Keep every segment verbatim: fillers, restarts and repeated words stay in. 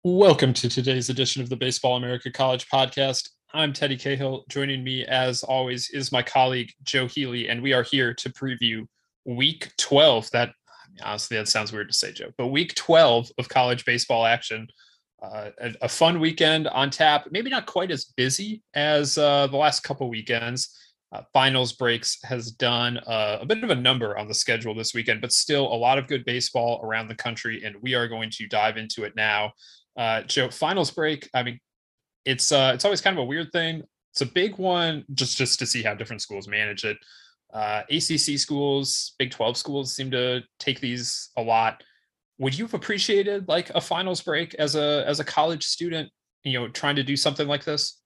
Welcome to today's edition of the Baseball America College Podcast. I'm Teddy Cahill. Joining me, as always, is my colleague Joe Healy, and we are here to preview Week twelve. That honestly, that sounds weird to say, Joe, but Week twelve of college baseball action. Uh, a, a fun weekend on tap. Maybe not quite as busy as uh, the last couple weekends. Uh, finals breaks has done uh, a bit of a number on the schedule this weekend, but still a lot of good baseball around the country, and we are going to dive into it now. Uh, Joe, finals break. I mean, it's uh, it's always kind of a weird thing. It's a big one, just just to see how different schools manage it. Uh, A C C schools, Big twelve schools seem to take these a lot. Would you have appreciated like a finals break as a as a college student? You know, trying to do something like this.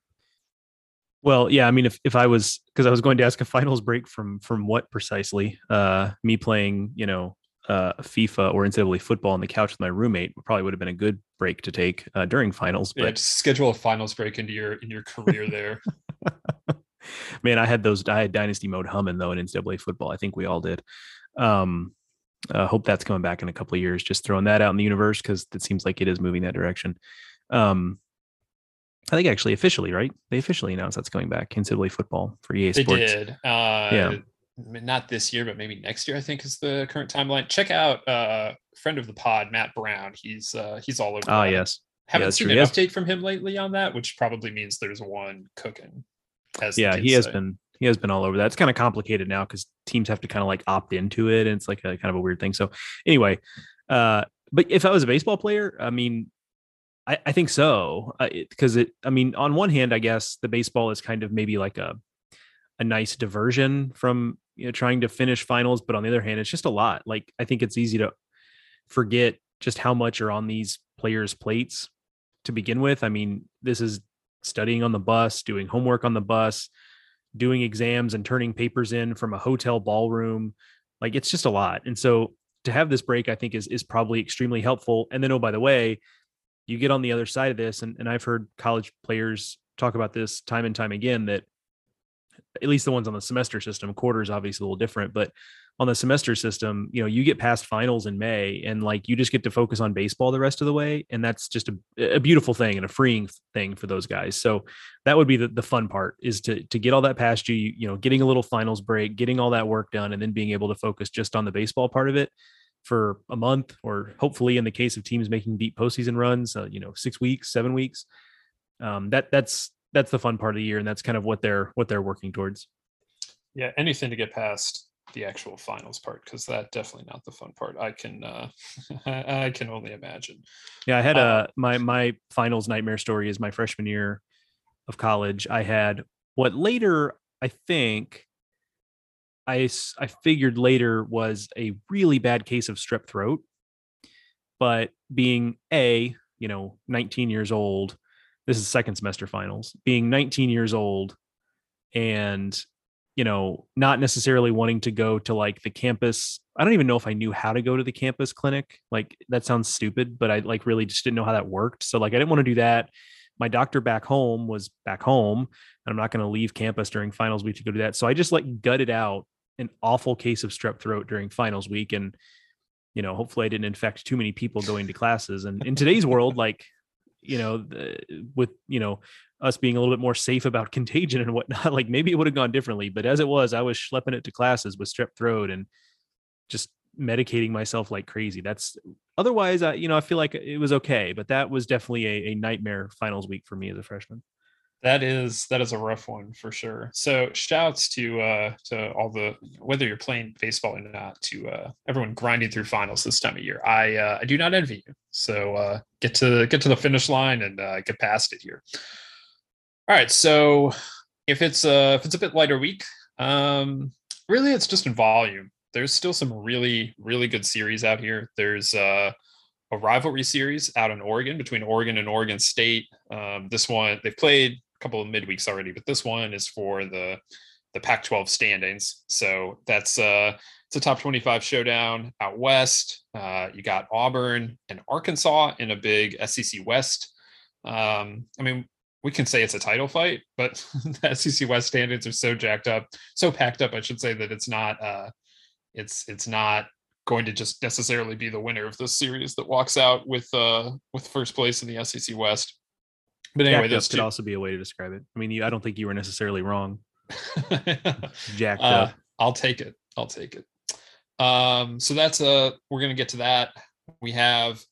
Well, yeah, I mean, if, if I was, because I was going to ask a finals break from from what precisely? Uh, me playing, you know, uh, FIFA or N C double A football on the couch with my roommate probably would have been a good break to take uh, during finals. Yeah, But just schedule a finals break into your in your career there. man, I had those. I had Dynasty mode humming though in N C double A football. I think we all did. Um, uh, hope that's coming back in a couple of years. Just throwing that out in the universe because it seems like it is moving that direction. Um, I think actually officially, right? They officially announced that's coming back in N C double A football for E A They Sports. did. Uh, Yeah. Not this year, but maybe next year, I think is the current timeline. Check out uh friend of the pod, Matt Brown. He's uh he's all over Ah, that. yes. Yeah, Haven't that's seen true. an Yes. update from him lately on that, which probably means there's one cooking, as the Yeah, he kids has say. been he has been all over that. It's kind of complicated now because teams have to kind of like opt into it, and it's like a kind of a weird thing. So anyway, uh, but if I was a baseball player, I mean, I, I think so because uh, it, it. I mean, on one hand, I guess the baseball is kind of maybe like a a nice diversion from you know trying to finish finals, but on the other hand, it's just a lot. Like I think it's easy to forget just how much are on these players' plates to begin with. I mean, this is studying on the bus, doing homework on the bus, doing exams and turning papers in from a hotel ballroom. Like it's just a lot. And so to have this break, I think is is probably extremely helpful. And then, oh, by the way, you get on the other side of this, and, and I've heard college players talk about this time and time again, that at least the ones on the semester system, quarters obviously a little different, but on the semester system, you know, you get past finals in May and like you just get to focus on baseball the rest of the way. And that's just a, a beautiful thing and a freeing thing for those guys. So that would be the, the fun part, is to to get all that past you, you, you know, getting a little finals break, getting all that work done, and then being able to focus just on the baseball part of it for a month, or hopefully in the case of teams making deep postseason runs, uh, you know, six weeks, seven weeks. Um, that that's that's the fun part of the year, and that's kind of what they're what they're working towards. Yeah, anything to get past the actual finals part, because that definitely not the fun part. I can uh I can only imagine. Yeah, I had Uh a my my finals nightmare story is my freshman year of college. I had what later I think I I figured later was a really bad case of strep throat, but being a you know nineteen years old, this is second semester finals, being nineteen years old and you know not necessarily wanting to go to like the campus. I don't even know if I knew how to go to the campus clinic. Like that sounds stupid, but I like really just didn't know how that worked. So like I didn't want to do that. My doctor back home was back home, and I'm not going to leave campus during finals week to go do that. So I just like gutted out an awful case of strep throat during finals week. And you know hopefully I didn't infect too many people going to classes. And in today's world, like you know the, with you know us being a little bit more safe about contagion and whatnot, like maybe it would have gone differently. But as it was, I was schlepping it to classes with strep throat and just medicating myself like crazy. That's otherwise, I, you know, I feel like it was okay, but that was definitely a, a nightmare finals week for me as a freshman. That is that is a rough one for sure. So shouts to uh to all the, whether you're playing baseball or not, to uh everyone grinding through finals this time of year. I uh I do not envy you. So uh get to get to the finish line and uh get past it here. All right. So if it's uh if it's a bit lighter week, um really it's just in volume. There's still some really, really good series out here. There's uh a rivalry series out in Oregon between Oregon and Oregon State. Um, this one, they've played couple of midweeks already, but this one is for the the Pac twelve standings. So that's uh it's a top twenty-five showdown out west. Uh, you got Auburn and Arkansas in a big S E C West. Um, I mean, we can say it's a title fight, but the S E C West standings are so jacked up, so packed up, I should say, that it's not uh it's it's not going to just necessarily be the winner of this series that walks out with uh with first place in the S E C West. But anyway, Jacked up those could two. also be a way to describe it. I mean, you, I don't think you were necessarily wrong. Jacked uh, up. I'll take it. I'll take it. Um, so that's uh we're gonna get to that. We have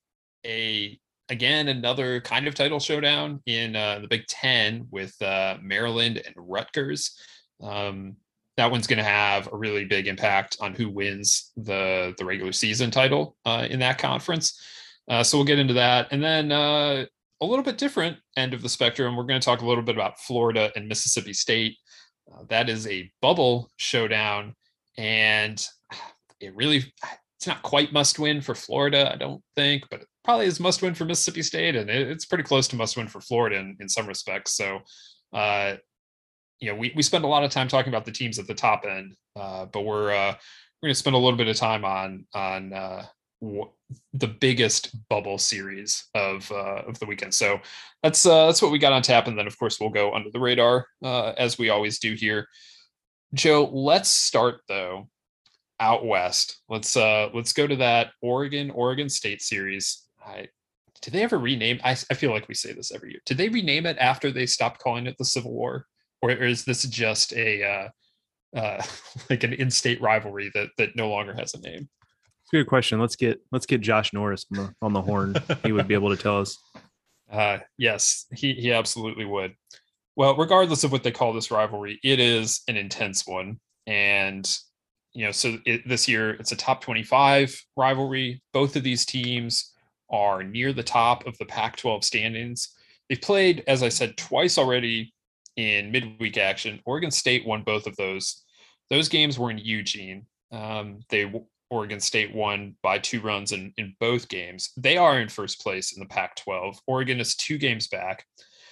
a again another kind of title showdown in uh, the Big Ten with uh, Maryland and Rutgers. Um, that one's going to have a really big impact on who wins the the regular season title uh, in that conference. Uh, so we'll get into that, and then uh, a little bit different end of the spectrum. We're going to talk a little bit about Florida and Mississippi State. Uh, that is a bubble showdown, and it really it's not quite must win for Florida, I don't think, but it probably is must win for Mississippi State, and it, it's pretty close to must win for Florida in, in some respects. So, uh, you know, we we spend a lot of time talking about the teams at the top end, uh, but we're uh, we're going to spend a little bit of time on on uh, w- the biggest bubble series of uh, of the weekend. So that's uh, that's what we got on tap, and then of course we'll go under the radar uh, as we always do here. Joe, let's start though out west. Let's uh let's go to that Oregon Oregon State series. I did they ever rename? I I feel like we say this every year. Did they rename it after they stopped calling it the Civil War, or, or is this just a uh, uh like an in-state rivalry that that no longer has a name? It's a good question. Let's get let's get Josh Norris on the, on the horn. He would be able to tell us. Uh, yes, he he absolutely would. Well, regardless of what they call this rivalry, it is an intense one, and you know, so it, this year it's a top twenty-five rivalry. Both of these teams are near the top of the Pac twelve standings. They've played, as I said, twice already in midweek action. Oregon State won both of those. Those games were in Eugene. Um, they Oregon State won by two runs in, in both games. They are in first place in the Pac twelve. Oregon is two games back.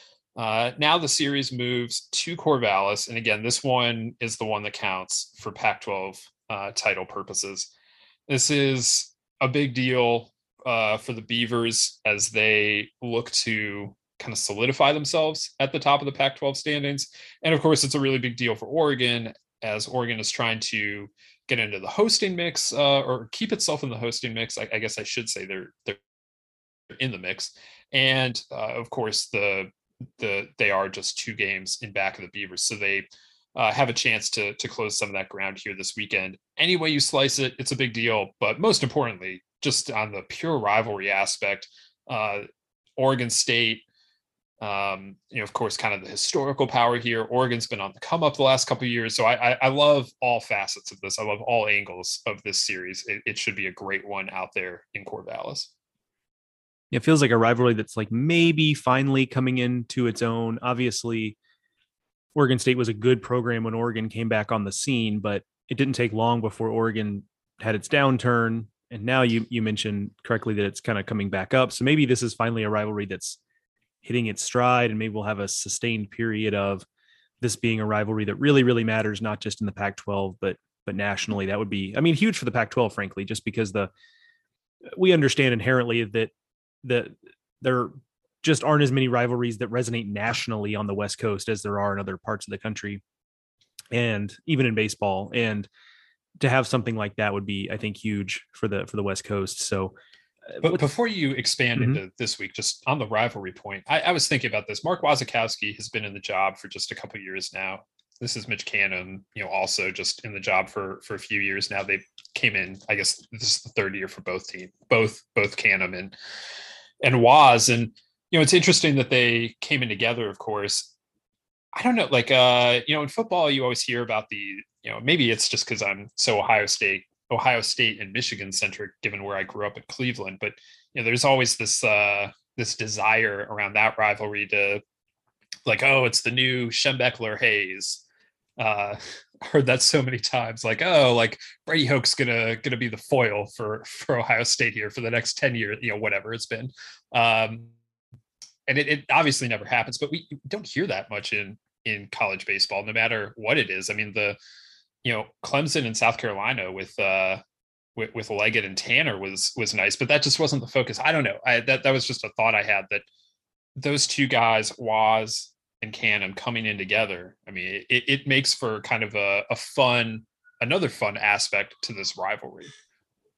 Uh, now the series moves to Corvallis, and again, this one is the one that counts for Pac twelve uh, title purposes. This is a big deal uh, for the Beavers as they look to kind of solidify themselves at the top of the Pac twelve standings, and of course, it's a really big deal for Oregon as Oregon is trying to get into the hosting mix uh, or keep itself in the hosting mix. I, I guess I should say they're they're in the mix, and uh, of course the the they are just two games in back of the Beavers, so they uh, have a chance to to close some of that ground here this weekend. Any way you slice it, it's a big deal. But most importantly, just on the pure rivalry aspect, uh, Oregon State, um, you know, of course, kind of the historical power here. Oregon's been on the come up the last couple of years, so I, I, I love all facets of this. I love all angles of this series. It, it should be a great one out there in Corvallis. It feels like a rivalry that's like maybe finally coming into its own. Obviously, Oregon State was a good program when Oregon came back on the scene, but it didn't take long before Oregon had its downturn. And now you you mentioned correctly that it's kind of coming back up. So maybe this is finally a rivalry that's hitting its stride, and maybe we'll have a sustained period of this being a rivalry that really, really matters, not just in the Pac twelve, but but nationally. That would be, I mean, huge for the Pac twelve, frankly, just because the we understand inherently that that there just aren't as many rivalries that resonate nationally on the West Coast as there are in other parts of the country, and even in baseball. And to have something like that would be, I think, huge for the for the West Coast. So, but before you expand mm-hmm. into this week, just on the rivalry point, I, I was thinking about this. Mark Wasikowski has been in the job for just a couple of years now. This is Mitch Canham, you know, also just in the job for for a few years now. They came in, I guess this is the third year for both teams, both both Canham and and Waz. And, you know, it's interesting that they came in together, of course. I don't know, like, uh, you know, in football, you always hear about the, you know, maybe it's just because I'm so Ohio State, Ohio State and Michigan centric, given where I grew up in Cleveland. But, you know, there's always this, uh, this desire around that rivalry to like, oh, it's the new Schembechler Hayes. Uh, heard that so many times, like, oh, like Brady Hoke's gonna gonna be the foil for for Ohio State here for the next ten years, you know, whatever it's been. Um, and it, it obviously never happens, but we don't hear that much in in college baseball, no matter what it is. I mean, the you know, Clemson and South Carolina with uh with, with Leggett and Tanner was was nice, but that just wasn't the focus. I don't know. I that that was just a thought I had, that those two guys, Waz and Canham, coming in together, I mean, it, it makes for kind of a, a fun, another fun aspect to this rivalry.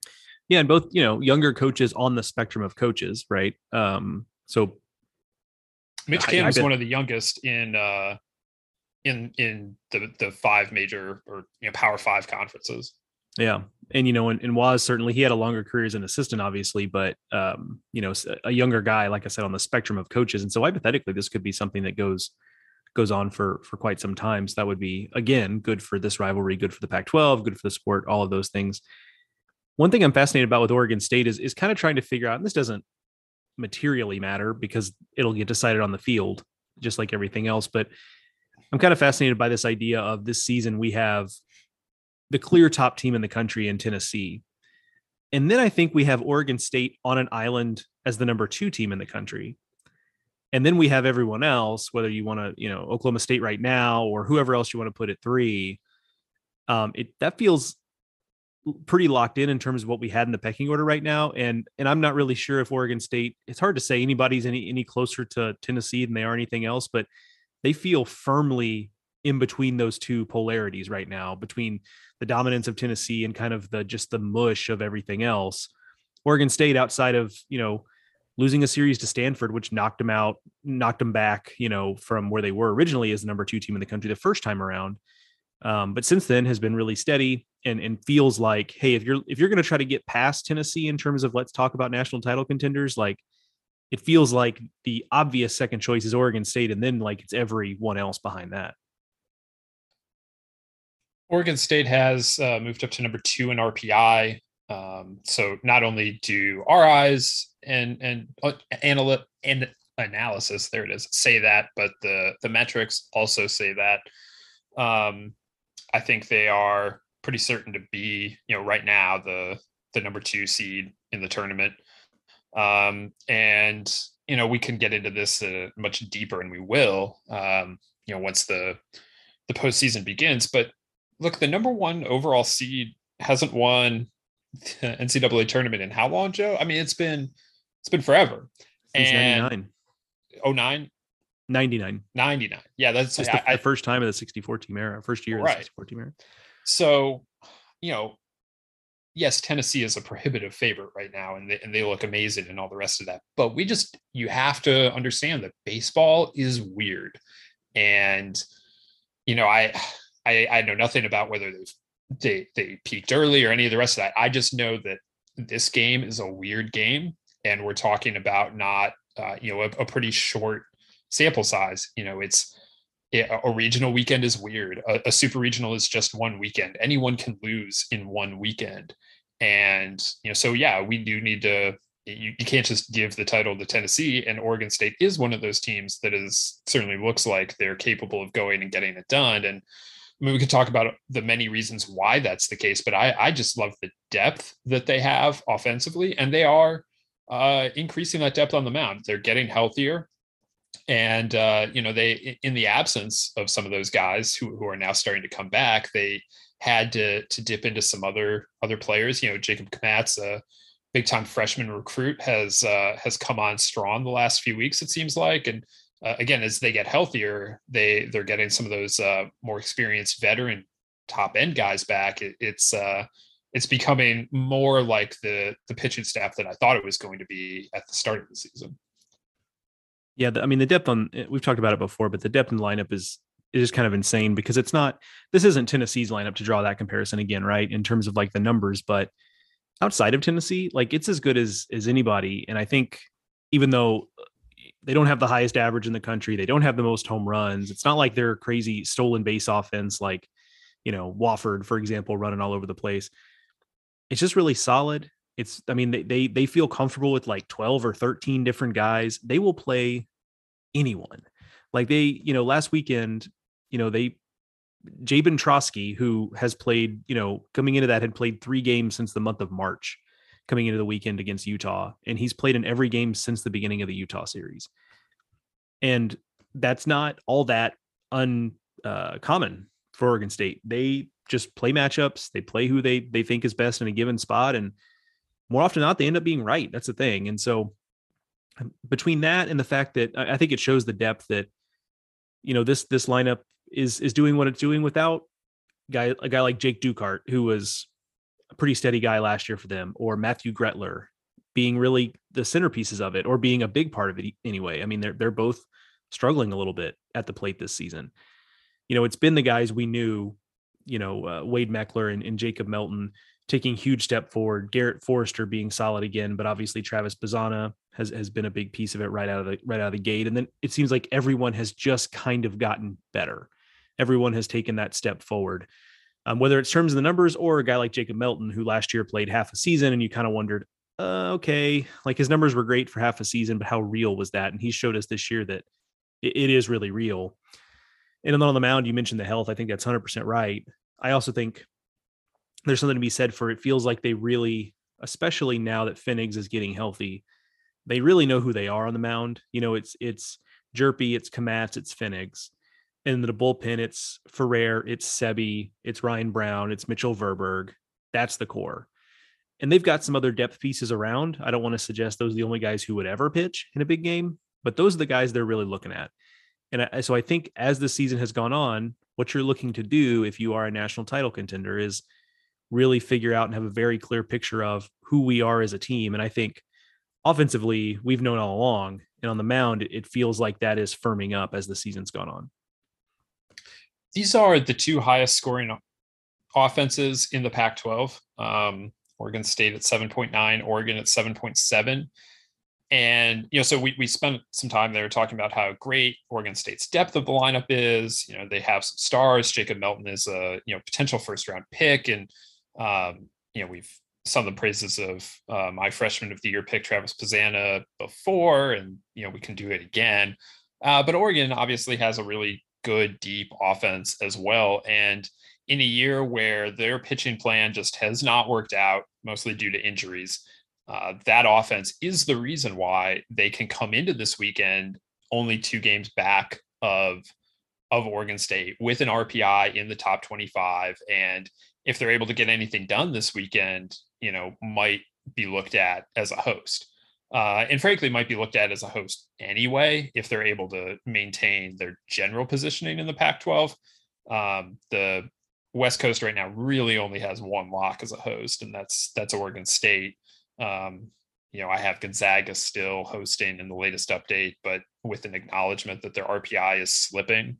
Yeah, and both, you know, younger coaches on the spectrum of coaches, right? Um, so Mitch I, I Canham's bet, one of the youngest in uh, in in the the five major or you know Power Five conferences. yeah, and you know, and, and Waz certainly he had a longer career as an assistant, obviously, but um, you know, a younger guy, like I said, on the spectrum of coaches, and so hypothetically, this could be something that goes goes on for for quite some time. So that would be again good for this rivalry, good for the Pac twelve, good for the sport, all of those things. One thing I'm fascinated about with Oregon State is is kind of trying to figure out, and this doesn't materially matter because it'll get decided on the field, just like everything else. But I'm kind of fascinated by this idea of this season we have the clear top team in the country in Tennessee. And then I think we have Oregon State on an island as the number two team in the country. And then we have everyone else, whether you want to, you know, Oklahoma State right now or whoever else you want to put at three. Um, it that feels pretty locked in in terms of what we had in the pecking order right now. And and I'm not really sure if Oregon State, it's hard to say anybody's any any closer to Tennessee than they are anything else, but they feel firmly in between those two polarities right now, between the dominance of Tennessee and kind of the just the mush of everything else. Oregon State, outside of, you know, losing a series to Stanford, which knocked them out, knocked them back, you know, from where they were originally as the number two team in the country the first time around. Um, but since then has been really steady and, and feels like, hey, if you're if you're going to try to get past Tennessee in terms of let's talk about national title contenders, like it feels like the obvious second choice is Oregon State, and then like it's everyone else behind that. Oregon State has uh, moved up to number two in R P I. Um, so not only do our eyes and and uh, analy- and analysis, there it is, say that, but the the metrics also say that. Um, I think they are pretty certain to be, you know, right now the the number two seed in the tournament. Um, and you know, we can get into this uh, much deeper, and we will, um, you know, once the the postseason begins. But look, the number one overall seed hasn't won the N C double A tournament in how long, Joe? I mean, it's been it's been forever. Since And ninety-nine. oh nine ninety-nine. ninety-nine. Yeah, that's just I, the, the first time of the sixty-four team era, first year right. of the sixty-four team era. So, you know, yes, Tennessee is a prohibitive favorite right now, and they, and they look amazing and all the rest of that. But we just, you have to understand that baseball is weird. And, you know, I, I, I know nothing about whether they've, they, they peaked early or any of the rest of that. I just know that this game is a weird game. And we're talking about not, uh, you know, a, a pretty short sample size. You know, it's, a regional weekend is weird. A, a super regional is just one weekend. Anyone can lose in one weekend. And, you know, so yeah, we do need to, you, you can't just give the title to Tennessee, and Oregon State is one of those teams that is certainly looks like they're capable of going and getting it done. And I mean, we could talk about the many reasons why that's the case, but I, I just love the depth that they have offensively, and they are uh, increasing that depth on the mound. They're getting healthier. And, uh, you know, they, in the absence of some of those guys who, who are now starting to come back, they had to, to dip into some other, other players. You know, Jacob Kamatz, a big time freshman recruit, has, uh, has come on strong the last few weeks, it seems like. And uh, again, as they get healthier, they, they're getting some of those uh, more experienced veteran top end guys back. It, it's, uh, it's becoming more like the, the pitching staff that I thought it was going to be at the start of the season. Yeah, I mean, the depth on, we've talked about it before, but the depth in the lineup is is just kind of insane because it's not, this isn't Tennessee's lineup to draw that comparison again, right? In terms of like the numbers, but outside of Tennessee, like it's as good as as anybody. And I think even though they don't have the highest average in the country, they don't have the most home runs, it's not like they're crazy stolen base offense like, you know, Wofford, for example, running all over the place. It's just really solid. It's, I mean, they, they, they feel comfortable with like twelve or thirteen different guys. They will play anyone. Like they, you know, last weekend, you know, they, Jabin Trotsky, who has played, you know, coming into that had played three games since the month of March, coming into the weekend against Utah. And he's played in every game since the beginning of the Utah series. And that's not all that uncommon uh, for Oregon State. They just play matchups. They play who they, they think is best in a given spot. And more often than not, they end up being right. That's the thing. And so between that and the fact that I think it shows the depth that, you know, this, this lineup is, is doing what it's doing without guy, a guy like Jake Ducart, who was a pretty steady guy last year for them, or Matthew Gretler being really the centerpieces of it, or being a big part of it anyway. I mean, they're they're both struggling a little bit at the plate this season. You know, it's been the guys we knew, you know, uh, Wade Meckler and, and Jacob Melton taking huge step forward, Garrett Forrester being solid again, but obviously Travis Bazzana has, has been a big piece of it right out of the right out of the gate. And then it seems like everyone has just kind of gotten better. Everyone has taken that step forward, um, whether it's terms of the numbers or a guy like Jacob Melton, who last year played half a season, and you kind of wondered, uh, okay, like his numbers were great for half a season, but how real was that? And he showed us this year that it, it is really real. And then on the mound, you mentioned the health. I think that's one hundred percent right. I also think there's something to be said for, it feels like they really, especially now that Pfennigs is getting healthy, they really know who they are on the mound. You know, it's it's Jerpy, it's Kmatz, it's Pfennigs. And the bullpen, it's Ferrer, it's Sebi, it's Ryan Brown, it's Mitchell Verberg. That's the core. And they've got some other depth pieces around. I don't want to suggest those are the only guys who would ever pitch in a big game, but those are the guys they're really looking at. And I, so I think as the season has gone on, what you're looking to do if you are a national title contender is really figure out and have a very clear picture of who we are as a team. And I think offensively, we've known all along. And on the mound, it feels like that is firming up as the season's gone on. These are the two highest scoring offenses in the Pac twelve. Um, Oregon State at seven point nine, Oregon at seven point seven. And, you know, so we, we spent some time there talking about how great Oregon State's depth of the lineup is. You know, they have some stars. Jacob Melton is a, you know, potential first round pick. And, um, you know, we've sung the praises of uh, my freshman of the year pick, Travis Bazzana, before, and, you know, we can do it again. Uh, but Oregon obviously has a really good, deep offense as well. And in a year where their pitching plan just has not worked out, mostly due to injuries, Uh, that offense is the reason why they can come into this weekend only two games back of of Oregon State with an R P I in the top twenty-five. And if they're able to get anything done this weekend, you know, might be looked at as a host. Uh, and frankly, might be looked at as a host anyway, if they're able to maintain their general positioning in the Pac twelve. Um, the West Coast right now really only has one lock as a host, and that's that's Oregon State. Um, you know, I have Gonzaga still hosting in the latest update, but with an acknowledgement that their R P I is slipping.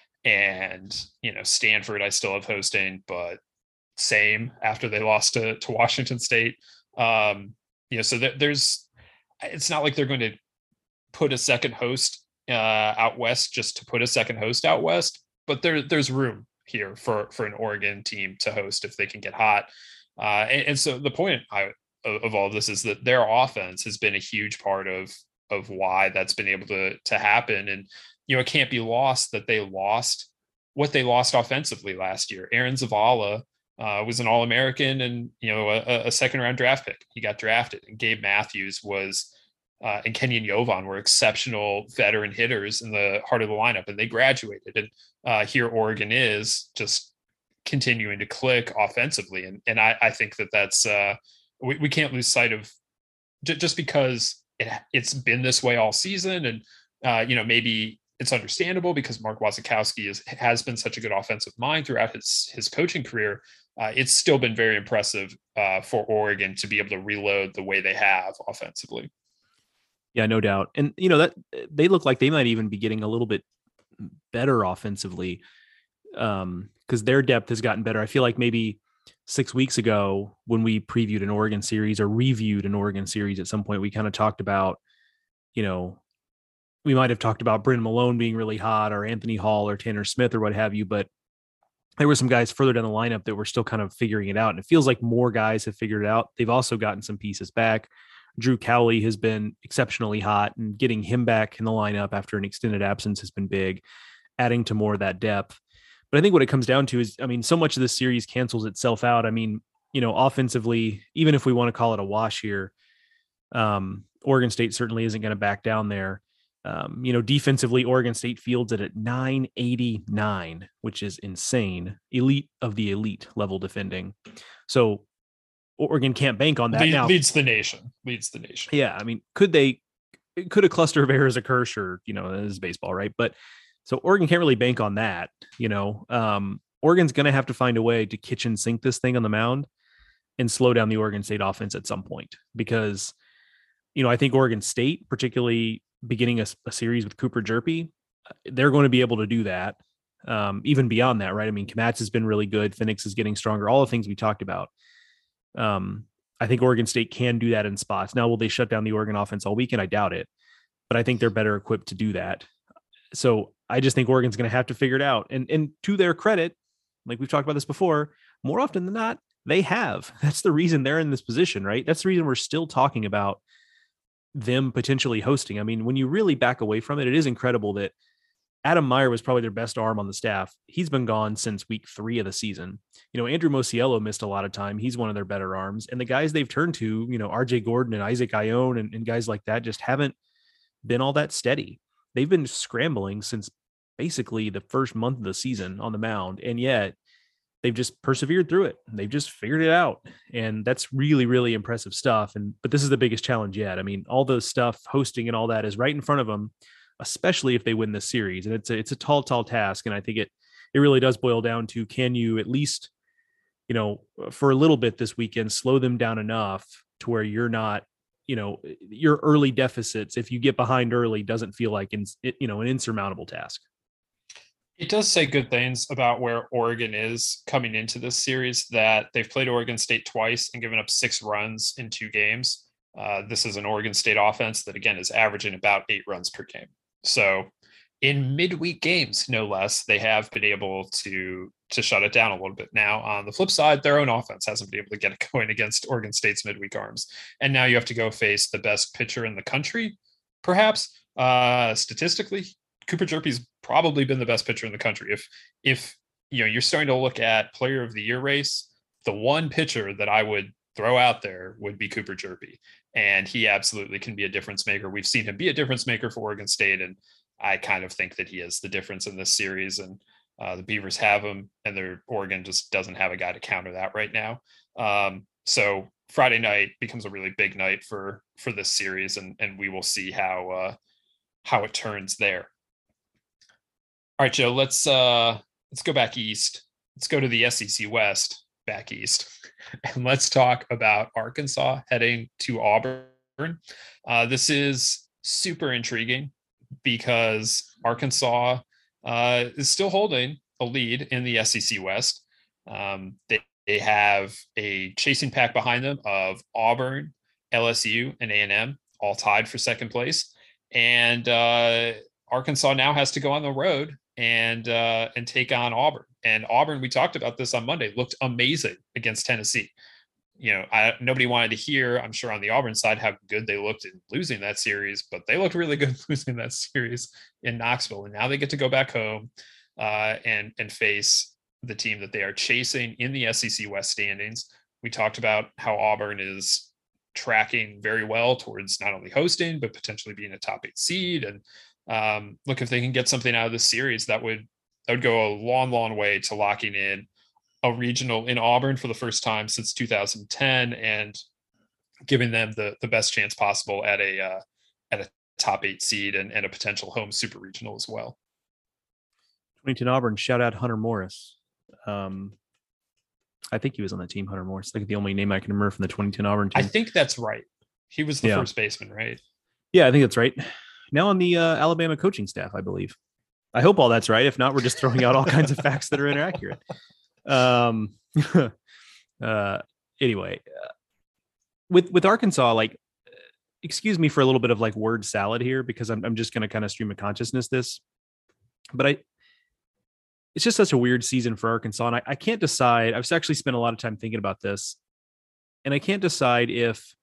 And, you know, Stanford I still have hosting, but same after they lost to, to Washington State. Um, you know, so there, there's, it's not like they're going to put a second host uh, out west just to put a second host out west, but there, there's room here for, for an Oregon team to host if they can get hot. Uh, and, and so the point I, of all of this is that their offense has been a huge part of of why that's been able to to happen. And, you know, it can't be lost that they lost what they lost offensively last year. Aaron Zavala uh, was an All-American and, you know, a, a second round draft pick. He got drafted, and Gabe Matthews was uh, and Kenyon Yovan were exceptional veteran hitters in the heart of the lineup, and they graduated. And uh, here Oregon is just continuing to click offensively. And and I, I think that that's uh, We, we can't lose sight of j- just because it, it's been this way all season. And, uh, you know, maybe it's understandable because Mark Wasikowski is, has been such a good offensive mind throughout his, his coaching career. Uh, it's still been very impressive uh, for Oregon to be able to reload the way they have offensively. Yeah, no doubt. And, you know, that they look like they might even be getting a little bit better offensively um, because their depth has gotten better. I feel like maybe six weeks ago when we previewed an Oregon series or reviewed an Oregon series at some point, we kind of talked about, you know, we might have talked about Brennan Malone being really hot or Anthony Hall or Tanner Smith or what have you, but there were some guys further down the lineup that were still kind of figuring it out. And it feels like more guys have figured it out. They've also gotten some pieces back. Drew Cowley has been exceptionally hot, and getting him back in the lineup after an extended absence has been big, adding to more of that depth. But I think what it comes down to is, I mean, so much of this series cancels itself out. I mean, you know, offensively, even if we want to call it a wash here, um, Oregon State certainly isn't going to back down there. Um, you know, defensively, Oregon State fields it at nine eighty-nine, which is insane. Elite of the elite level defending. So Oregon can't bank on that. Lead, now leads the nation, leads the nation. Yeah. I mean, could they, could a cluster of errors occur? Sure. You know, this is baseball, right? But so Oregon can't really bank on that. You know, um, Oregon's going to have to find a way to kitchen sink this thing on the mound. and slow down the Oregon State offense at some point. Because, you know, I think Oregon State, particularly beginning a, a series with Cooper Jerpy, they're going to be able to do that. Um, even beyond that, right? I mean, Kmatz has been really good. Phoenix is getting stronger. All the things we talked about. Um, I think Oregon State can do that in spots. Now, will they shut down the Oregon offense all weekend? I doubt it, but I think they're better equipped to do that. So I just think Oregon's going to have to figure it out. And and to their credit, like we've talked about this before, more often than not, they have. That's the reason they're in this position, right? That's the reason we're still talking about them potentially hosting. I mean, when you really back away from it, it is incredible that Adam Meyer was probably their best arm on the staff. He's been gone since week three of the season. You know, Andrew Mosiello missed a lot of time. He's one of their better arms. And the guys they've turned to, you know, R J Gordon and Isaac Ione and, and guys like that just haven't been all that steady. They've been scrambling since basically the first month of the season on the mound. And yet they've just persevered through it. They've just figured it out. And that's really, really impressive stuff. And, but this is the biggest challenge yet. I mean, all the stuff, hosting and all that is right in front of them, especially if they win this series. And it's a, it's a tall, tall task. And I think it, it really does boil down to, can you at least, you know, for a little bit this weekend, slow them down enough to where you're not, you know, your early deficits, if you get behind early, doesn't feel like, in, you know, an insurmountable task. It does say good things about where Oregon is coming into this series, that they've played Oregon State twice and given up six runs in two games. Uh, this is an Oregon State offense that, again, is averaging about eight runs per game. So in midweek games, no less, they have been able to to shut it down a little bit. Now, on the flip side, their own offense hasn't been able to get it going against Oregon State's midweek arms. And now you have to go face the best pitcher in the country, perhaps. Uh, statistically, Cooper Jerpy's probably been the best pitcher in the country. If, if you know, you're starting to look at player of the year race, the one pitcher that I would throw out there would be Cooper Jerpy. And he absolutely can be a difference maker. We've seen him be a difference maker for Oregon State. And I kind of think that he is the difference in this series. And uh, the Beavers have him, and their Oregon just doesn't have a guy to counter that right now. Um, so Friday night becomes a really big night for, for this series. And, and we will see how, uh, how it turns there. All right, Joe, let's, uh, let's go back east. Let's go to the S E C West, back east. And let's talk about Arkansas heading to Auburn. Uh, this is super intriguing because Arkansas uh, is still holding a lead in the S E C West. Um, they, they have a chasing pack behind them of Auburn, L S U, and A and M, all tied for second place. And uh, Arkansas now has to go on the road and uh, and take on Auburn. And Auburn, we talked about this on Monday, looked amazing against Tennessee. You know, I, nobody wanted to hear, I'm sure, on the Auburn side, how good they looked in losing that series, but they looked really good losing that series in Knoxville. And now they get to go back home uh, and and face the team that they are chasing in the S E C West standings. We talked about how Auburn is tracking very well towards not only hosting, but potentially being a top eight seed. And um, look, if they can get something out of this series, that would that would go a long, long way to locking in a regional in Auburn for the first time since two thousand ten and giving them the, the best chance possible at a uh, at a top eight seed and, and a potential home super regional as well. twenty ten Auburn, shout out Hunter Morris. Um, I think he was on the team, Hunter Morris. Like the only name I can remember from the twenty ten Auburn team. I think that's right. He was the yeah. first baseman, right? Yeah, I think that's right. Now on the uh, Alabama coaching staff, I believe. I hope all that's right. If not, we're just throwing out all kinds of facts that are inaccurate. Um, uh, anyway, uh, with, with Arkansas, like, excuse me for a little bit of like word salad here, because I'm, I'm just going to kind of stream of consciousness this, but I, it's just such a weird season for Arkansas. And I, I can't decide. I've actually spent a lot of time thinking about this, and I can't decide if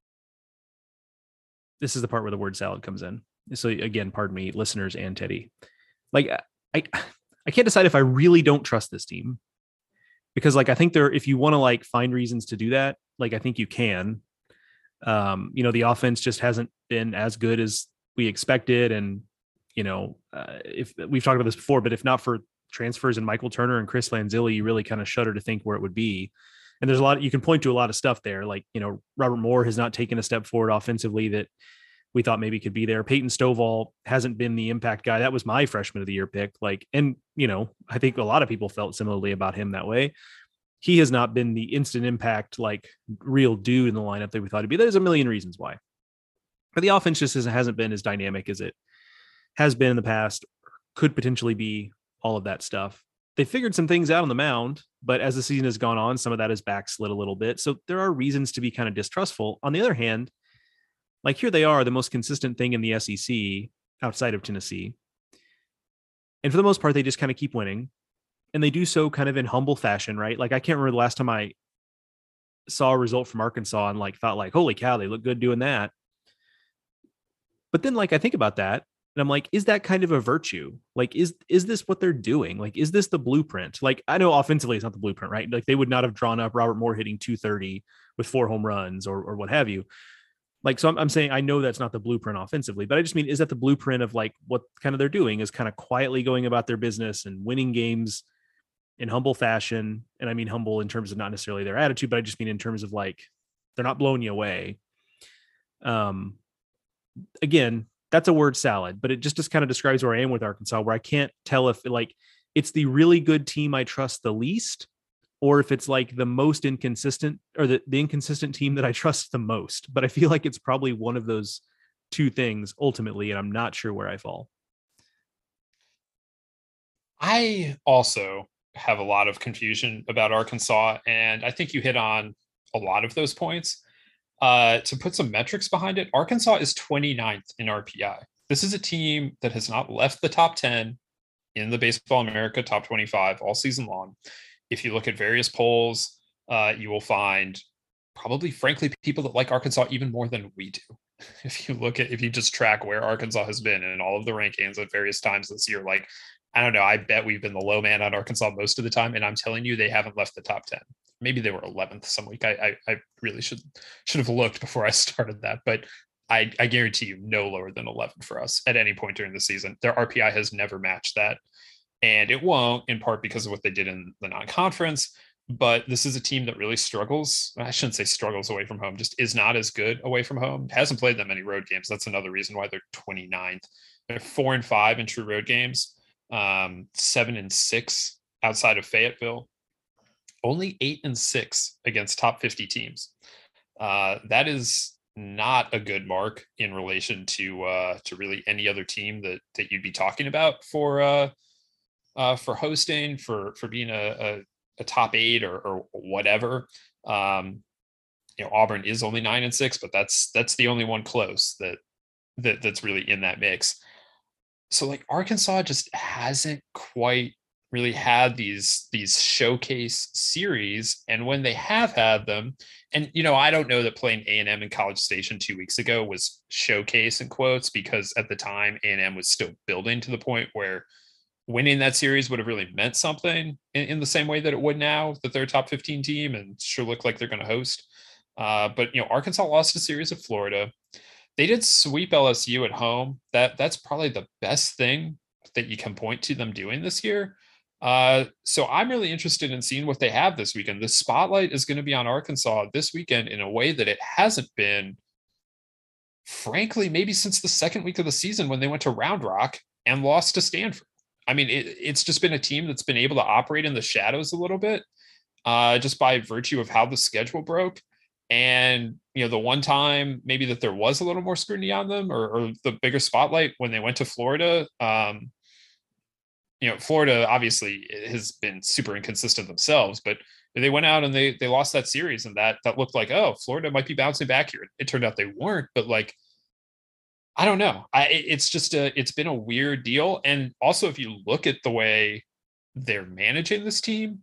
this is the part where the word salad comes in. So again, pardon me, listeners and Teddy. Like I, I can't decide if I really don't trust this team, because like, I think there, if you want to like find reasons to do that, like, I think you can, um, you know, the offense just hasn't been as good as we expected. And, you know, uh, if we've talked about this before, but if not for transfers and Michael Turner and Chris Lanzilli, you really kind of shudder to think where it would be. And there's a lot, you can point to a lot of stuff there. Like, you know, Robert Moore has not taken a step forward offensively that we thought maybe could be there. Peyton Stovall hasn't been the impact guy. That was my freshman of the year pick. Like, and, you know, I think a lot of people felt similarly about him that way. he has not been the instant impact, like real dude in the lineup that we thought he'd be. There's a million reasons why, but the offense just hasn't been as dynamic as it has been in the past. Could potentially be all of that stuff. They figured some things out on the mound, but as the season has gone on, some of that has backslid a little bit. So there are reasons to be kind of distrustful. On the other hand, like here they are, the most consistent thing in the S E C outside of Tennessee. And for the most part, they just kind of keep winning. And they do so kind of in humble fashion, right? Like I can't remember the last time I saw a result from Arkansas and like thought like, holy cow, they look good doing that. But then like I think about that and I'm like, is that kind of a virtue? Like, is is this what they're doing? Like, is this the blueprint? Like, I know offensively it's not the blueprint, right? Like they would not have drawn up Robert Moore hitting two thirty with four home runs or or what have you. Like, so I'm, I'm saying I know that's not the blueprint offensively, but I just mean, is that the blueprint of like what kind of they're doing is kind of quietly going about their business and winning games in humble fashion. And I mean humble in terms of not necessarily their attitude, but I just mean in terms of like they're not blowing you away. Um, again, that's a word salad, but it just, just kind of describes where I am with Arkansas, where I can't tell if like it's the really good team I trust the least, or if it's like the most inconsistent or the, the inconsistent team that I trust the most. But I feel like it's probably one of those two things ultimately, and I'm not sure where I fall. I also have a lot of confusion about Arkansas, and I think you hit on a lot of those points. Uh, to put some metrics behind it, Arkansas is twenty-ninth in R P I. This is a team that has not left the top ten in the Baseball America top twenty-five all season long. If you look at various polls, uh, you will find probably, frankly, people that like Arkansas even more than we do. If you look at, if you just track where Arkansas has been in all of the rankings at various times this year, like, I don't know, I bet we've been the low man on Arkansas most of the time. And I'm telling you, they haven't left the top ten. Maybe they were eleventh some week. I, I, I really should, should have looked before I started that, but I, I guarantee you no lower than eleven for us at any point during the season. Their R P I has never matched that. And it won't, in part because of what they did in the non-conference. But this is a team that really struggles. I shouldn't say struggles away from home, just is not as good away from home. Hasn't played that many road games. That's another reason why they're twenty-ninth. They're four and five in true road games, um, seven and six outside of Fayetteville, only eight and six against top fifty teams. Uh, that is not a good mark in relation to uh, to really any other team that that you'd be talking about for uh, uh, for hosting, for for being a, a, a top eight or, or whatever. Um, you know, Auburn is only nine and six, but that's that's the only one close that that that's really in that mix. So like Arkansas just hasn't quite really had these these showcase series, and when they have had them, and you know, I don't know that playing A and M in College Station two weeks ago was showcase in quotes, because at the time A and M was still building to the point where winning that series would have really meant something in, in the same way that it would now that they're a top fifteen team and sure look like they're going to host. Uh, but you know, Arkansas lost a series of Florida. They did sweep L S U at home. That that's probably the best thing that you can point to them doing this year. Uh, so I'm really interested in seeing what they have this weekend. The spotlight is going to be on Arkansas this weekend in a way that it hasn't been, frankly, maybe since the second week of the season when they went to Round Rock and lost to Stanford. I mean, it, it's just been a team that's been able to operate in the shadows a little bit, uh, just by virtue of how the schedule broke. And, you know, the one time maybe that there was a little more scrutiny on them, or, or the bigger spotlight when they went to Florida, um, you know, Florida obviously has been super inconsistent themselves, but they went out and they they lost that series, and that that looked like, oh, Florida might be bouncing back here. It turned out they weren't, but like, I don't know. I it's just a it's been a weird deal. And also, if you look at the way they're managing this team,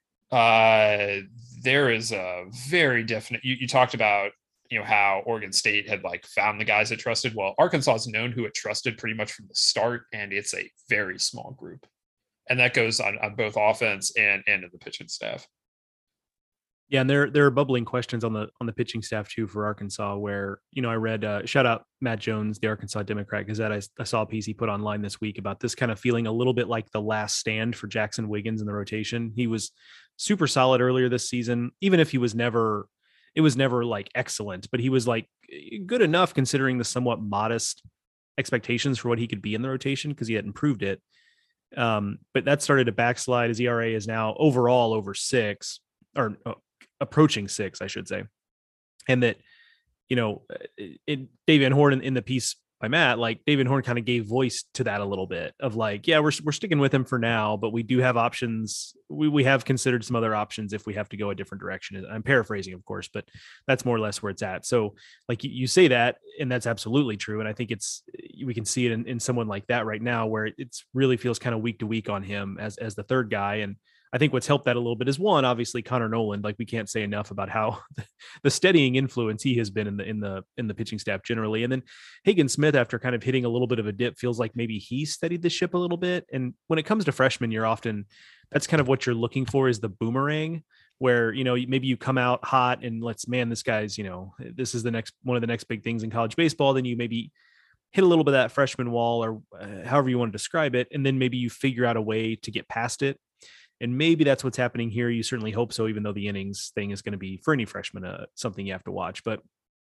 uh, there is a very definite. You, you talked about, you know, how Oregon State had like found the guys it trusted. Well, Arkansas has known who it trusted pretty much from the start, and it's a very small group, and that goes on, on both offense and and in the pitching staff. Yeah, and there there are bubbling questions on the on the pitching staff too for Arkansas, where, you know, I read uh, shout out Matt Jones, the Arkansas Democrat Gazette. I, I saw a piece he put online this week about this kind of feeling a little bit like the last stand for Jackson Wiggins in the rotation. He was super solid earlier this season, even if he was never, it was never like excellent, but he was like good enough considering the somewhat modest expectations for what he could be in the rotation because he had improved it. Um, but that started to backslide. His E R A is now overall over six. or uh, approaching six, I should say. And that, you know, it, Dave Van Horn in, in the piece by Matt, like Dave Van Horn kind of gave voice to that a little bit of like, yeah, we're, we're sticking with him for now, but we do have options. We, we have considered some other options if we have to go a different direction. I'm paraphrasing, of course, but that's more or less where it's at. So like you, you say that, and that's absolutely true. And I think it's, we can see it in, in someone like that right now, where it's really feels kind of week to week on him as, as the third guy. And I think what's helped that a little bit is one, obviously Connor Noland. Like we can't say enough about how the steadying influence he has been in the in the in the pitching staff generally. And then Hagen Smith, after kind of hitting a little bit of a dip, feels like maybe he steadied the ship a little bit. And when it comes to freshmen, you're often that's kind of what you're looking for is the boomerang, where you know maybe you come out hot and let's man, this guy's you know this is the next one of the next big things in college baseball. Then you maybe hit a little bit of that freshman wall, or uh, however you want to describe it, and then maybe you figure out a way to get past it. And maybe that's what's happening here. You certainly hope so, even though the innings thing is going to be for any freshman uh, something you have to watch. But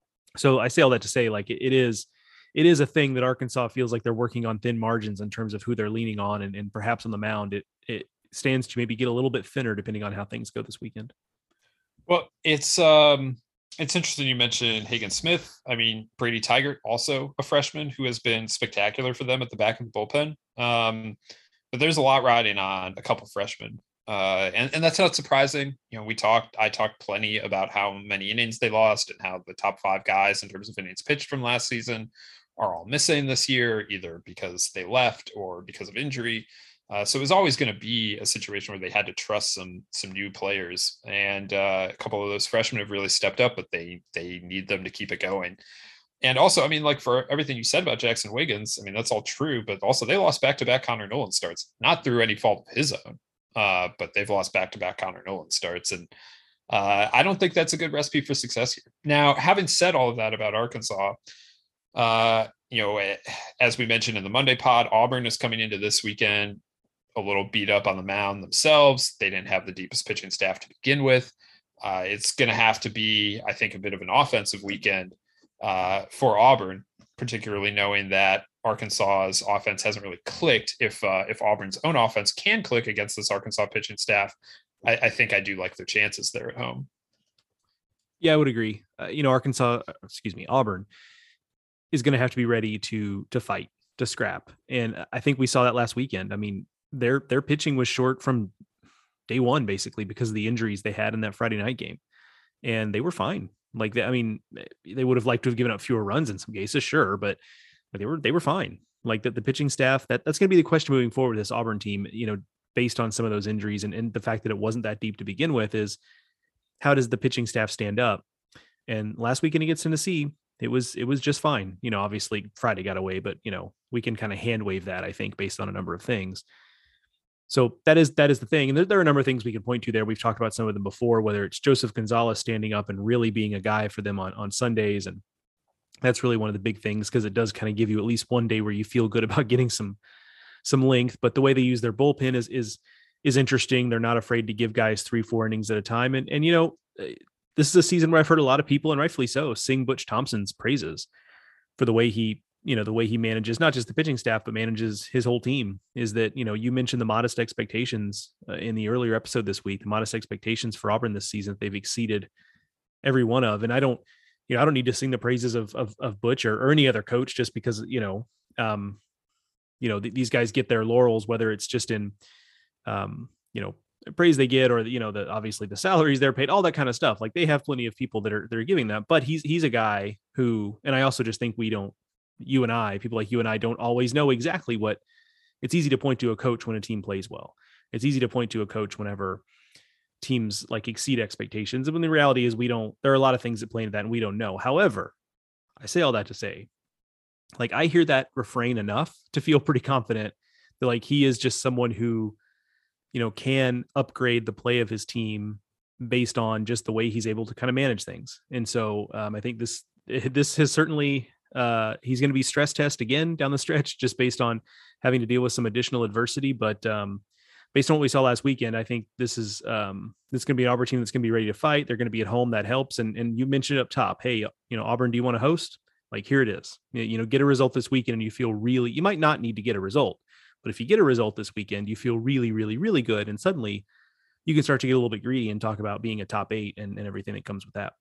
so I say all that to say, like it, it is, it is a thing that Arkansas feels like they're working on thin margins in terms of who they're leaning on, and, and perhaps on the mound, it it stands to maybe get a little bit thinner depending on how things go this weekend. Well, it's um, it's interesting you mentioned Hagen Smith. I mean, Brady Tigert, also a freshman who has been spectacular for them at the back of the bullpen. Um, But there's a lot riding on a couple freshmen. Uh, and, and that's not surprising. You know, we talked, I talked plenty about how many innings they lost and how the top five guys in terms of innings pitched from last season are all missing this year, either because they left or because of injury. Uh, so it was always going to be a situation where they had to trust some some new players. And uh, a couple of those freshmen have really stepped up, but they they need them to keep it going. And also, I mean, like for everything you said about Jackson Wiggins, I mean, that's all true, but also they lost back-to-back Connor Noland starts, not through any fault of his own, uh, but they've lost back-to-back Connor Noland starts. And uh, I don't think that's a good recipe for success here. Now, having said all of that about Arkansas, uh, you know, as we mentioned in the Monday pod, Auburn is coming into this weekend a little beat up on the mound themselves. They didn't have the deepest pitching staff to begin with. Uh, it's going to have to be, I think, a bit of an offensive weekend uh, for Auburn, particularly knowing that Arkansas's offense hasn't really clicked. If uh, if Auburn's own offense can click against this Arkansas pitching staff, I, I think I do like their chances there at home. Yeah, I would agree. Uh, you know, Arkansas, excuse me, Auburn is going to have to be ready to to fight, to scrap, and I think we saw that last weekend. I mean, their their pitching was short from day one, basically because of the injuries they had in that Friday night game, and they were fine. Like, they, I mean, they would have liked to have given up fewer runs in some cases, sure, but they were they were fine. Like that, the pitching staff, that that's going to be the question moving forward with this Auburn team. You know, based on some of those injuries and, and the fact that it wasn't that deep to begin with, is how does the pitching staff stand up? And last weekend against Tennessee, it was it was just fine. You know, obviously Friday got away, but you know, we can kind of hand wave that, I think, based on a number of things. So that is that is the thing. And there, there are a number of things we can point to there. We've talked about some of them before, whether it's Joseph Gonzalez standing up and really being a guy for them on, on Sundays. And that's really one of the big things, because it does kind of give you at least one day where you feel good about getting some some length. But the way they use their bullpen is is is interesting. They're not afraid to give guys three, four innings at a time. And, and you know, this is a season where I've heard a lot of people, and rightfully so, sing Butch Thompson's praises for the way he you know, the way he manages not just the pitching staff, but manages his whole team. Is that, you know, you mentioned the modest expectations uh, in the earlier episode this week, the modest expectations for Auburn this season, they've exceeded every one of. And I don't, you know, I don't need to sing the praises of, of, of Butch or, or any other coach just because, you know, um, you know, th- these guys get their laurels, whether it's just in, um, you know, praise they get, or, you know, the, obviously the salaries they're paid, all that kind of stuff. Like they have plenty of people that are, that are giving that, but he's, he's a guy who, and I also just think we don't, you and I, people like you and I don't always know exactly what. It's easy to point to a coach when a team plays well. It's easy to point to a coach whenever teams like exceed expectations. And when the reality is we don't, there are a lot of things that play into that and we don't know. However, I say all that to say, like, I hear that refrain enough to feel pretty confident that like he is just someone who, you know, can upgrade the play of his team based on just the way he's able to kind of manage things. And so um, I think this, this has certainly, Uh, he's going to be stress test again down the stretch, just based on having to deal with some additional adversity. But um, based on what we saw last weekend, I think this is um, this is going to be an Auburn team that's going to be ready to fight. They're going to be at home. That helps. And and you mentioned it up top, hey, you know, Auburn, do you want to host? Like, here it is. You know, get a result this weekend, and you feel really. You might not need to get a result, but if you get a result this weekend, you feel really, really, really good. And suddenly, you can start to get a little bit greedy and talk about being a top eight and, and everything that comes with that.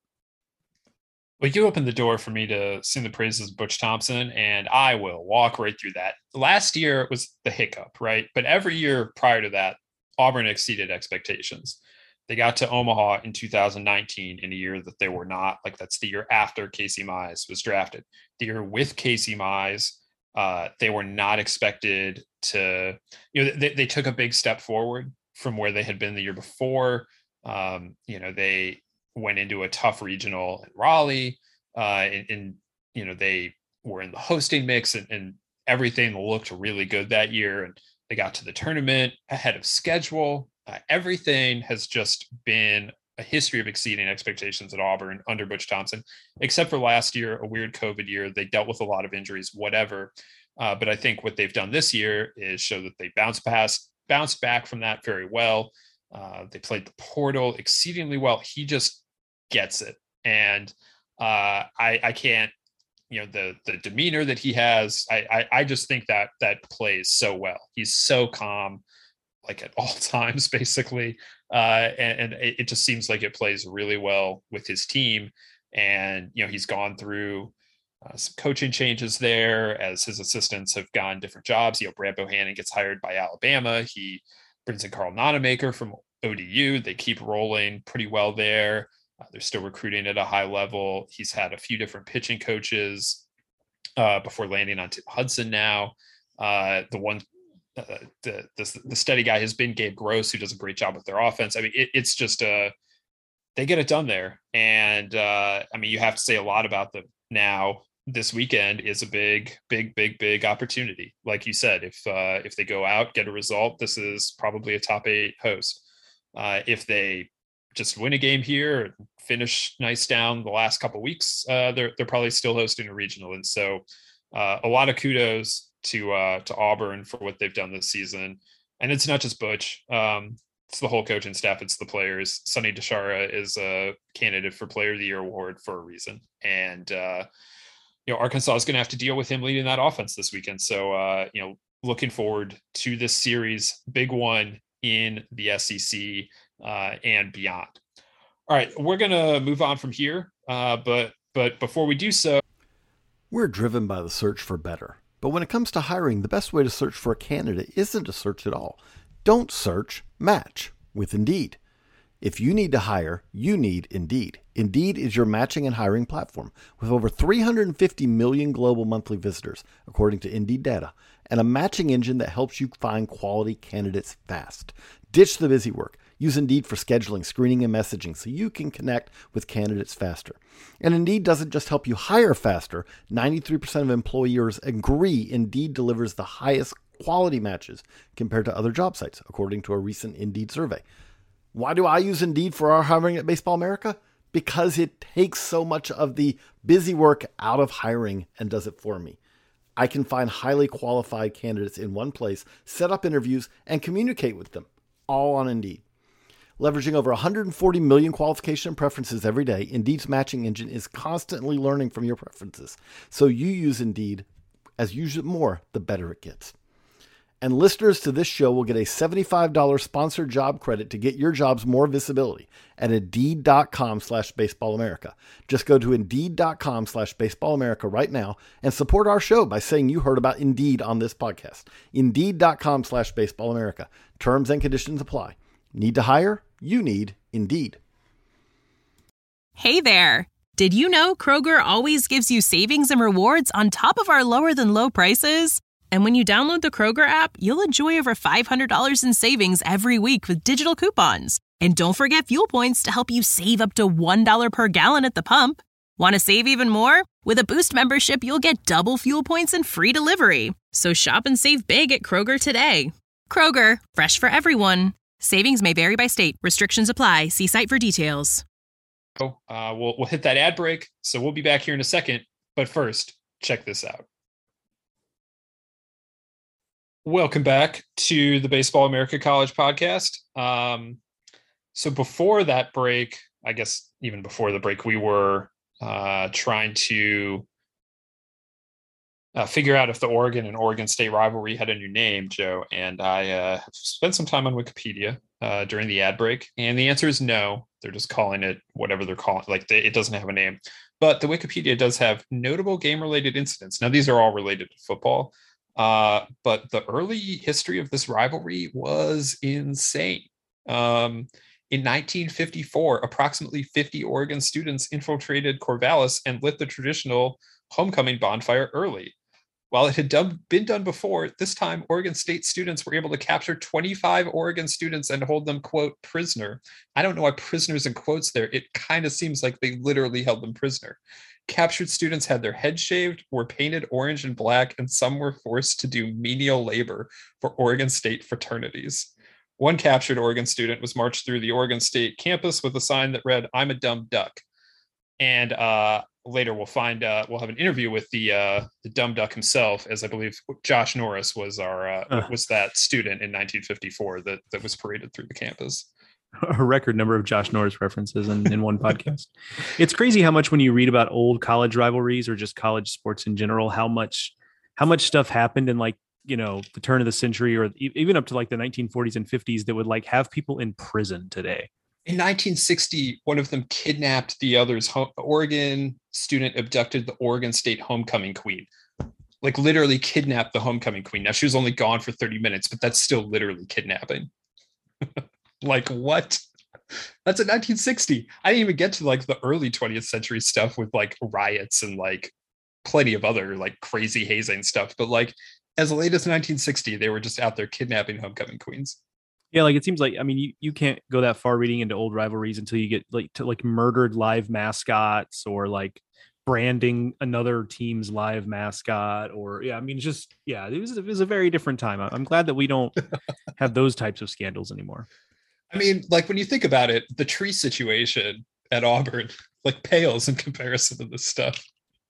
Well, you opened the door for me to sing the praises of Butch Thompson, and I will walk right through that. Last year was the hiccup, right? But every year prior to that, Auburn exceeded expectations. They got to Omaha in two thousand nineteen in a year that they were not. Like, that's the year after Casey Mize was drafted. The year with Casey Mize, uh, they were not expected to, you know, they, they took a big step forward from where they had been the year before. Um, you know, they went into a tough regional in Raleigh, uh, and, and, you know, they were in the hosting mix, and, and everything looked really good that year. And they got to the tournament ahead of schedule. Uh, everything has just been a history of exceeding expectations at Auburn under Butch Thompson, except for last year, a weird COVID year. They dealt with a lot of injuries, whatever. Uh, but I think what they've done this year is show that they bounced past, bounced back from that very well. Uh, they played the portal exceedingly well. He just gets it. And uh, I, I can't, you know, the the demeanor that he has, I, I I just think that that plays so well. He's so calm, like at all times, basically. Uh, and, and it, it just seems like it plays really well with his team. And, you know, he's gone through uh, some coaching changes there as his assistants have gone different jobs. You know, Brad Bohannon gets hired by Alabama. He brings in Carl Nonamaker from O D U. They keep rolling pretty well there. Uh, they're still recruiting at a high level. He's had a few different pitching coaches uh, before landing on Tim Hudson now. Uh, the one, uh, the, the the steady guy has been Gabe Gross, who does a great job with their offense. I mean, it, it's just a, they get it done there. And uh, I mean, you have to say a lot about them now. This weekend is a big, big, big, big opportunity. Like you said, if uh, if they go out, get a result, this is probably a top eight host. Uh, if they just win a game here, finish nice down the last couple of weeks, uh, they're they're probably still hosting a regional. And so uh, a lot of kudos to uh, to Auburn for what they've done this season. And it's not just Butch. Um, it's the whole coaching staff. It's the players. Sonny DeShara is a candidate for Player of the Year award for a reason. And, uh, you know, Arkansas is going to have to deal with him leading that offense this weekend. So, uh, you know, looking forward to this series, big one in the S E C uh, and beyond. All right, we're going to move on from here. Uh, but but before we do so, we're driven by the search for better. But when it comes to hiring, the best way to search for a candidate isn't to search at all. Don't search, match with Indeed. If you need to hire, you need Indeed. Indeed is your matching and hiring platform with over three hundred fifty million global monthly visitors, according to Indeed data, and a matching engine that helps you find quality candidates fast. Ditch the busy work. Use Indeed for scheduling, screening, and messaging so you can connect with candidates faster. And Indeed doesn't just help you hire faster. ninety-three percent of employers agree Indeed delivers the highest quality matches compared to other job sites, according to a recent Indeed survey. Why do I use Indeed for our hiring at Baseball America? Because it takes so much of the busy work out of hiring and does it for me. I can find highly qualified candidates in one place, set up interviews, and communicate with them, all on Indeed. Leveraging over one hundred forty million qualification and preferences every day, Indeed's matching engine is constantly learning from your preferences. So you use Indeed. As you use it more, the better it gets. And listeners to this show will get a seventy-five dollars sponsored job credit to get your jobs more visibility at Indeed.com slash Baseball America. Just go to Indeed.com slash Baseball America right now and support our show by saying you heard about Indeed on this podcast. Indeed.com slash Baseball America. Terms and conditions apply. Need to hire? You need Indeed. Hey there. Did you know Kroger always gives you savings and rewards on top of our lower than low prices? And when you download the Kroger app, you'll enjoy over five hundred dollars in savings every week with digital coupons. And don't forget fuel points to help you save up to one dollar per gallon at the pump. Want to save even more? With a Boost membership, you'll get double fuel points and free delivery. So shop and save big at Kroger today. Kroger, fresh for everyone. Savings may vary by state. Restrictions apply. See site for details. uh, we'll we'll hit that ad break. So we'll be back here in a second. But first, check this out. Welcome back to the Baseball America College podcast. Um, so before that break, I guess even before the break, we were uh, trying to uh, figure out if the Oregon and Oregon State rivalry had a new name, Joe. And I uh, spent some time on Wikipedia uh, during the ad break? And the answer is no. They're just calling it whatever they're calling. Like they, it doesn't have a name. But the Wikipedia does have notable game-related incidents. Now, these are all related to football. Uh, but the early history of this rivalry was insane. Um, in nineteen fifty-four, approximately fifty Oregon students infiltrated Corvallis and lit the traditional homecoming bonfire early. While it had done, been done before, this time Oregon State students were able to capture twenty-five Oregon students and hold them, quote, prisoner. I don't know why prisoners in quotes there. It kind of seems like they literally held them prisoner. Captured students had their heads shaved, were painted orange and black, and some were forced to do menial labor for Oregon State fraternities. One captured Oregon student was marched through the Oregon State campus with a sign that read, "I'm a dumb duck." And uh, later we'll find, uh, we'll have an interview with the uh, the dumb duck himself, as I believe Josh Norris was our uh, uh. was that student in nineteen fifty-four that that was paraded through the campus. A record number of Josh Norris references in, in one podcast. It's crazy how much when you read about old college rivalries or just college sports in general, how much how much stuff happened in like, you know, the turn of the century or even up to like the nineteen forties and fifties that would like have people in prison today. In nineteen sixty, one of them kidnapped the other's home, Oregon student abducted the Oregon State homecoming queen. Like literally kidnapped the homecoming queen. Now she was only gone for thirty minutes, but that's still literally kidnapping. Like what? That's in nineteen sixty. I didn't even get to like the early twentieth century stuff with like riots and like plenty of other like crazy hazing stuff. But like as late as nineteen sixty, they were just out there kidnapping homecoming queens. Yeah, like it seems like, I mean, you, you can't go that far reading into old rivalries until you get like to like murdered live mascots or like branding another team's live mascot or yeah, I mean, just yeah, it was, it was a very different time. I'm glad that we don't have those types of scandals anymore. I mean, like when you think about it, the tree situation at Auburn like pales in comparison to this stuff.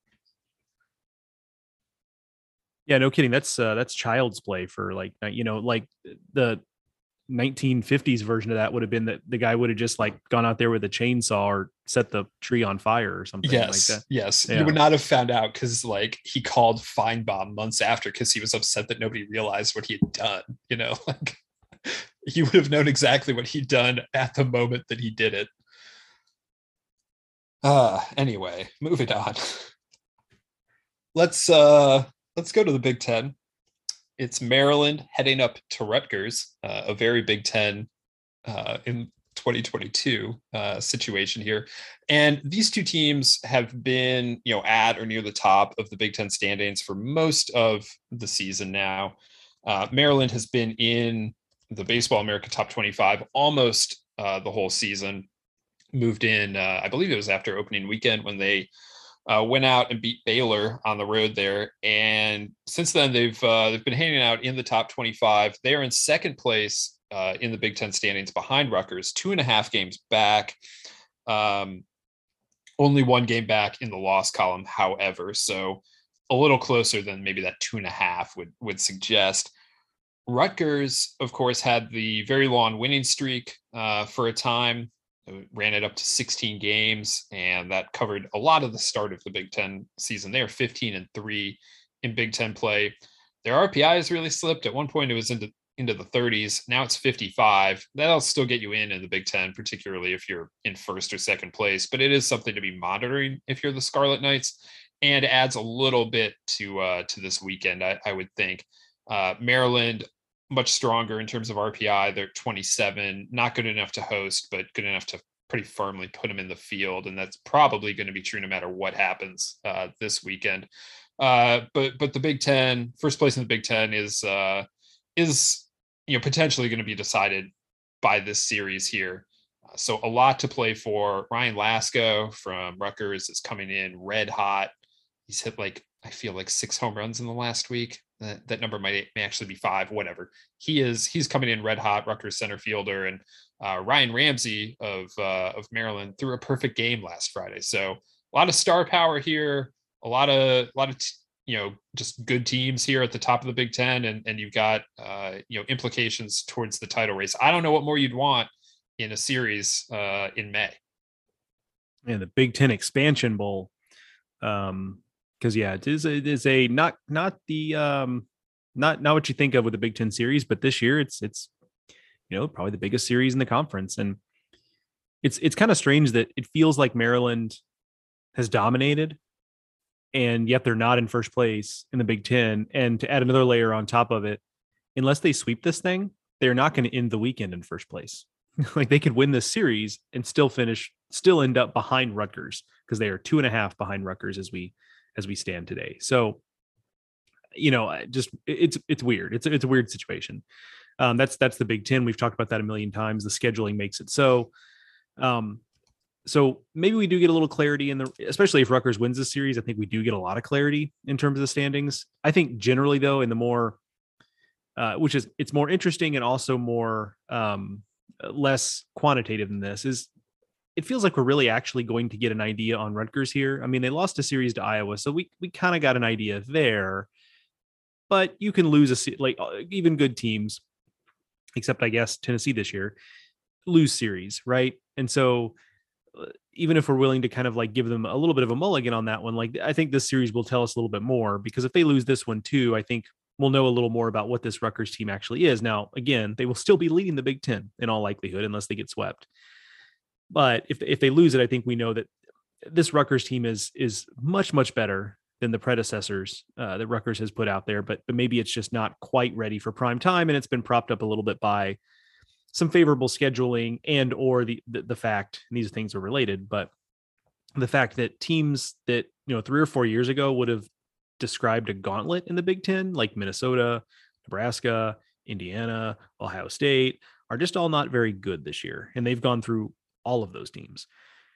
Yeah, no kidding. That's uh, that's child's play for like, you know, like the nineteen fifties version of that would have been that the guy would have just like gone out there with a chainsaw or set the tree on fire or something yes, like that. Yes. Yeah. You would not have found out because like he called Feinbaum months after because he was upset that nobody realized what he had done. You know, like you would have known exactly what he'd done at the moment that he did it. Uh, anyway, moving on. Let's uh let's go to the Big Ten. It's Maryland heading up to Rutgers, uh, a very Big Ten uh, in twenty twenty-two uh, situation here. And these two teams have been, you know, at or near the top of the Big Ten standings for most of the season now. Uh, Maryland has been in the Baseball America Top twenty-five almost uh, the whole season. Moved in, uh, I believe it was after opening weekend when they Uh, went out and beat Baylor on the road there, and since then they've uh, they've been hanging out in the top twenty-five. They are in second place uh, in the Big Ten standings behind Rutgers, two and a half games back, um, only one game back in the loss column, however, so a little closer than maybe that two and a half would would suggest. Rutgers, of course, had the very long winning streak uh, for a time. It ran it up to sixteen games, and that covered a lot of the start of the Big Ten season. They are fifteen and three in Big Ten play. Their R P I has really slipped. At one point, it was into into the thirties. Now it's fifty-five. That'll still get you in in the Big Ten, particularly if you're in first or second place. But it is something to be monitoring if you're the Scarlet Knights, and adds a little bit to uh, to this weekend, I, I would think. Uh, Maryland, much stronger in terms of R P I. They're twenty-seven, not good enough to host, but good enough to pretty firmly put them in the field. And that's probably going to be true no matter what happens uh, this weekend. Uh, but, but the Big Ten, first place in the Big Ten is, uh, is, you know, potentially going to be decided by this series here. Uh, so a lot to play for. Ryan Lasko from Rutgers is coming in red hot. He's hit like, I feel like six home runs in the last week. That, that number might may actually be five, whatever. He is, he's coming in red hot, Rutgers center fielder. And uh, Ryan Ramsey of uh, of Maryland threw a perfect game last Friday. So a lot of star power here, a lot of, a lot of, you know, just good teams here at the top of the Big Ten. And, and you've got, uh, you know, implications towards the title race. I don't know what more you'd want in a series uh, in May. And the Big Ten Expansion Bowl. Um, Because yeah, it is it is a not not the um not not what you think of with the Big Ten series, but this year it's it's you you know, probably the biggest series in the conference. And it's it's kind of strange that it feels like Maryland has dominated, and yet they're not in first place in the Big Ten. And to add another layer on top of it, unless they sweep this thing, they're not going to end the weekend in first place. Like they could win this series and still finish, still end up behind Rutgers, because they are two and a half behind Rutgers as we as we stand today. So, you know, just it's it's weird. It's it's a weird situation. Um, that's that's the Big Ten. We've talked about that a million times. The scheduling makes it so. Um, so maybe we do get a little clarity in the, especially if Rutgers wins this series. I think we do get a lot of clarity in terms of the standings. I think generally though, in the more, uh, which is it's more interesting and also more um, less quantitative than this, is it feels like we're really actually going to get an idea on Rutgers here. I mean, they lost a series to Iowa, so we we kind of got an idea there. But you can lose a like even good teams, except I guess Tennessee this year, lose series, right? And so uh, even if we're willing to kind of like give them a little bit of a mulligan on that one, like I think this series will tell us a little bit more, because if they lose this one too, I think we'll know a little more about what this Rutgers team actually is. Now, again, they will still be leading the Big Ten in all likelihood, unless they get swept. But if if they lose it, I think we know that this Rutgers team is is much, much better than the predecessors uh, that Rutgers has put out there. But, but maybe it's just not quite ready for prime time, and it's been propped up a little bit by some favorable scheduling and or the, the the fact, and these things are related, but the fact that teams that, you know, three or four years ago would have described a gauntlet in the Big Ten, like Minnesota, Nebraska, Indiana, Ohio State, are just all not very good this year. And they've gone through all of those teams.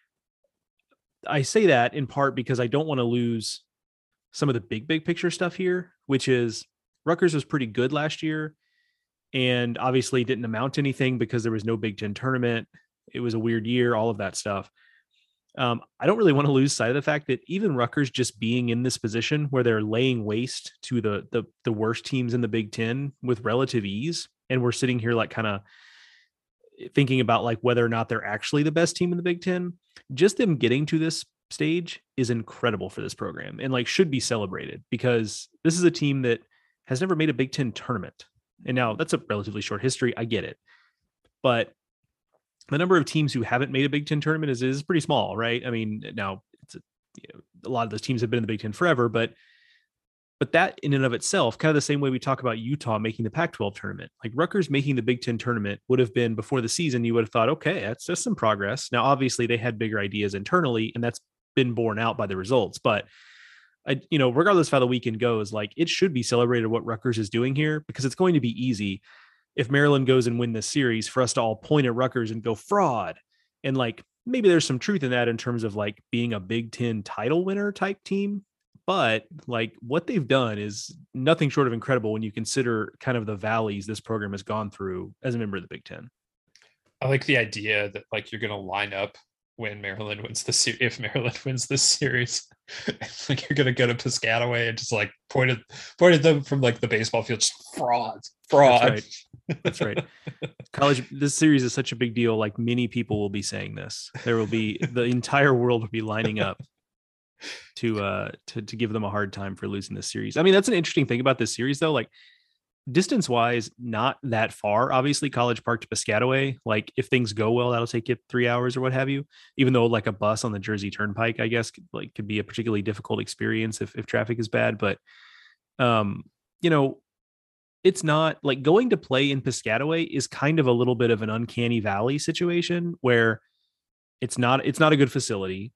I say that in part because I don't want to lose some of the big, big picture stuff here, which is Rutgers was pretty good last year, and obviously didn't amount to anything because there was no Big Ten tournament. It was a weird year, all of that stuff. Um, I don't really want to lose sight of the fact that even Rutgers just being in this position where they're laying waste to the the, the worst teams in the Big Ten with relative ease, and we're sitting here like kind of thinking about like whether or not they're actually the best team in the Big Ten, just them getting to this stage is incredible for this program and like should be celebrated, because this is a team that has never made a Big Ten tournament. And now that's a relatively short history. I get it. But the number of teams who haven't made a Big Ten tournament is, is pretty small, right? I mean, now it's a, you know, a lot of those teams have been in the Big Ten forever, but but that in and of itself, kind of the same way we talk about Utah making the Pac twelve tournament, like Rutgers making the Big Ten tournament would have been before the season. You would have thought, okay, that's just some progress. Now, obviously they had bigger ideas internally, and that's been borne out by the results, but I, you know, regardless of how the weekend goes, like it should be celebrated what Rutgers is doing here, because it's going to be easy if Maryland goes and win this series for us to all point at Rutgers and go fraud. And like, maybe there's some truth in that in terms of like being a Big Ten title winner type team. But like what they've done is nothing short of incredible when you consider kind of the valleys this program has gone through as a member of the Big Ten. I like the idea that like you're going to line up when Maryland wins the series, if Maryland wins this series, like you're gonna go to Piscataway and just like point at point at them from like the baseball field, just fraud, fraud. That's right. That's right. College, this series is such a big deal. Like many people will be saying this. There will be the entire world will be lining up to uh to to give them a hard time for losing this series. I mean, that's an interesting thing about this series though. Like distance wise, not that far. Obviously, College Park to Piscataway, like if things go well, that'll take you three hours or what have you. Even though like a bus on the Jersey Turnpike, I guess, could, like could be a particularly difficult experience if if traffic is bad. But um, you know, it's not like going to play in Piscataway is kind of a little bit of an uncanny valley situation where it's not it's not a good facility.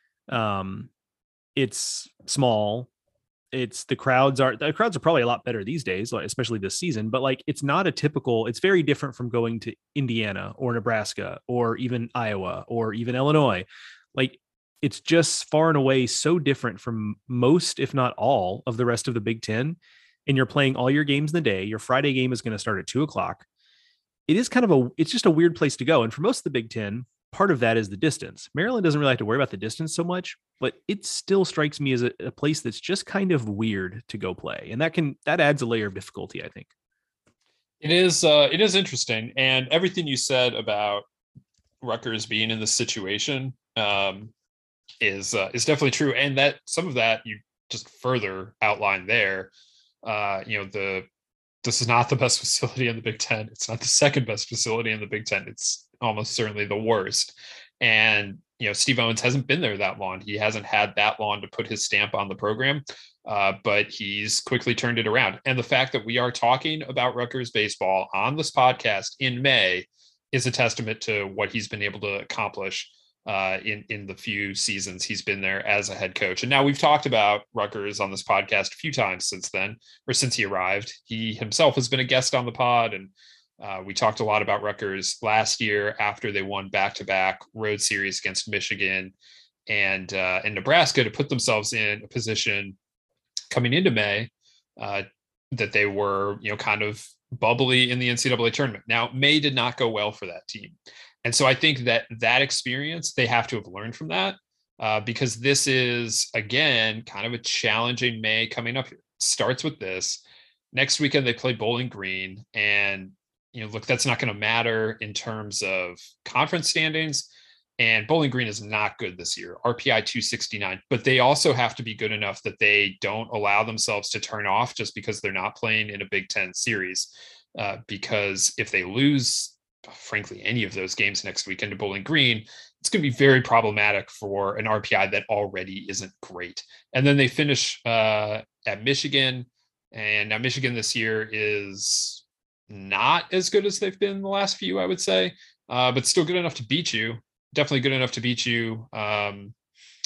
Um, it's small. It's the crowds are the crowds are probably a lot better these days, especially this season, but like, it's not a typical, it's very different from going to Indiana or Nebraska or even Iowa or even Illinois. Like it's just far and away so different from most, if not all of the rest of the Big Ten. And you're playing all your games in the day. Your Friday game is going to start at two o'clock. It is kind of a, it's just a weird place to go. And for most of the Big Ten, part of that is the distance. Maryland doesn't really have to worry about the distance so much, but it still strikes me as a, a place that's just kind of weird to go play. And that can, that adds a layer of difficulty, I think. It is, uh, it is interesting. And everything you said about Rutgers being in this situation um, is, uh, is definitely true. And that some of that you just further outlined there, uh, you know, the, this is not the best facility in the Big Ten. It's not the second best facility in the Big Ten. It's almost certainly the worst. And, you know, Steve Owens hasn't been there that long. He hasn't had that long to put his stamp on the program, uh, but he's quickly turned it around. And the fact that we are talking about Rutgers baseball on this podcast in May is a testament to what he's been able to accomplish uh, in, in the few seasons he's been there as a head coach. And now we've talked about Rutgers on this podcast a few times since then, or since he arrived. He himself has been a guest on the pod, and uh, we talked a lot about Rutgers last year after they won back-to-back road series against Michigan and, uh, and Nebraska to put themselves in a position coming into May uh, that they were, you know, kind of bubbly in the N C double A tournament. Now, May did not go well for that team. And so I think that that experience, they have to have learned from that uh, because this is, again, kind of a challenging May coming up here. It starts with this. Next weekend, they play Bowling Green. And, you know, look, that's not going to matter in terms of conference standings. And Bowling Green is not good this year, R P I two sixty-nine, but they also have to be good enough that they don't allow themselves to turn off just because they're not playing in a Big Ten series. Uh, because if they lose, frankly, any of those games next weekend to Bowling Green, it's going to be very problematic for an R P I that already isn't great. And then they finish uh, at Michigan. And now Michigan this year is not as good as they've been the last few, I would say, uh, but still good enough to beat you. Definitely good enough to beat you, um,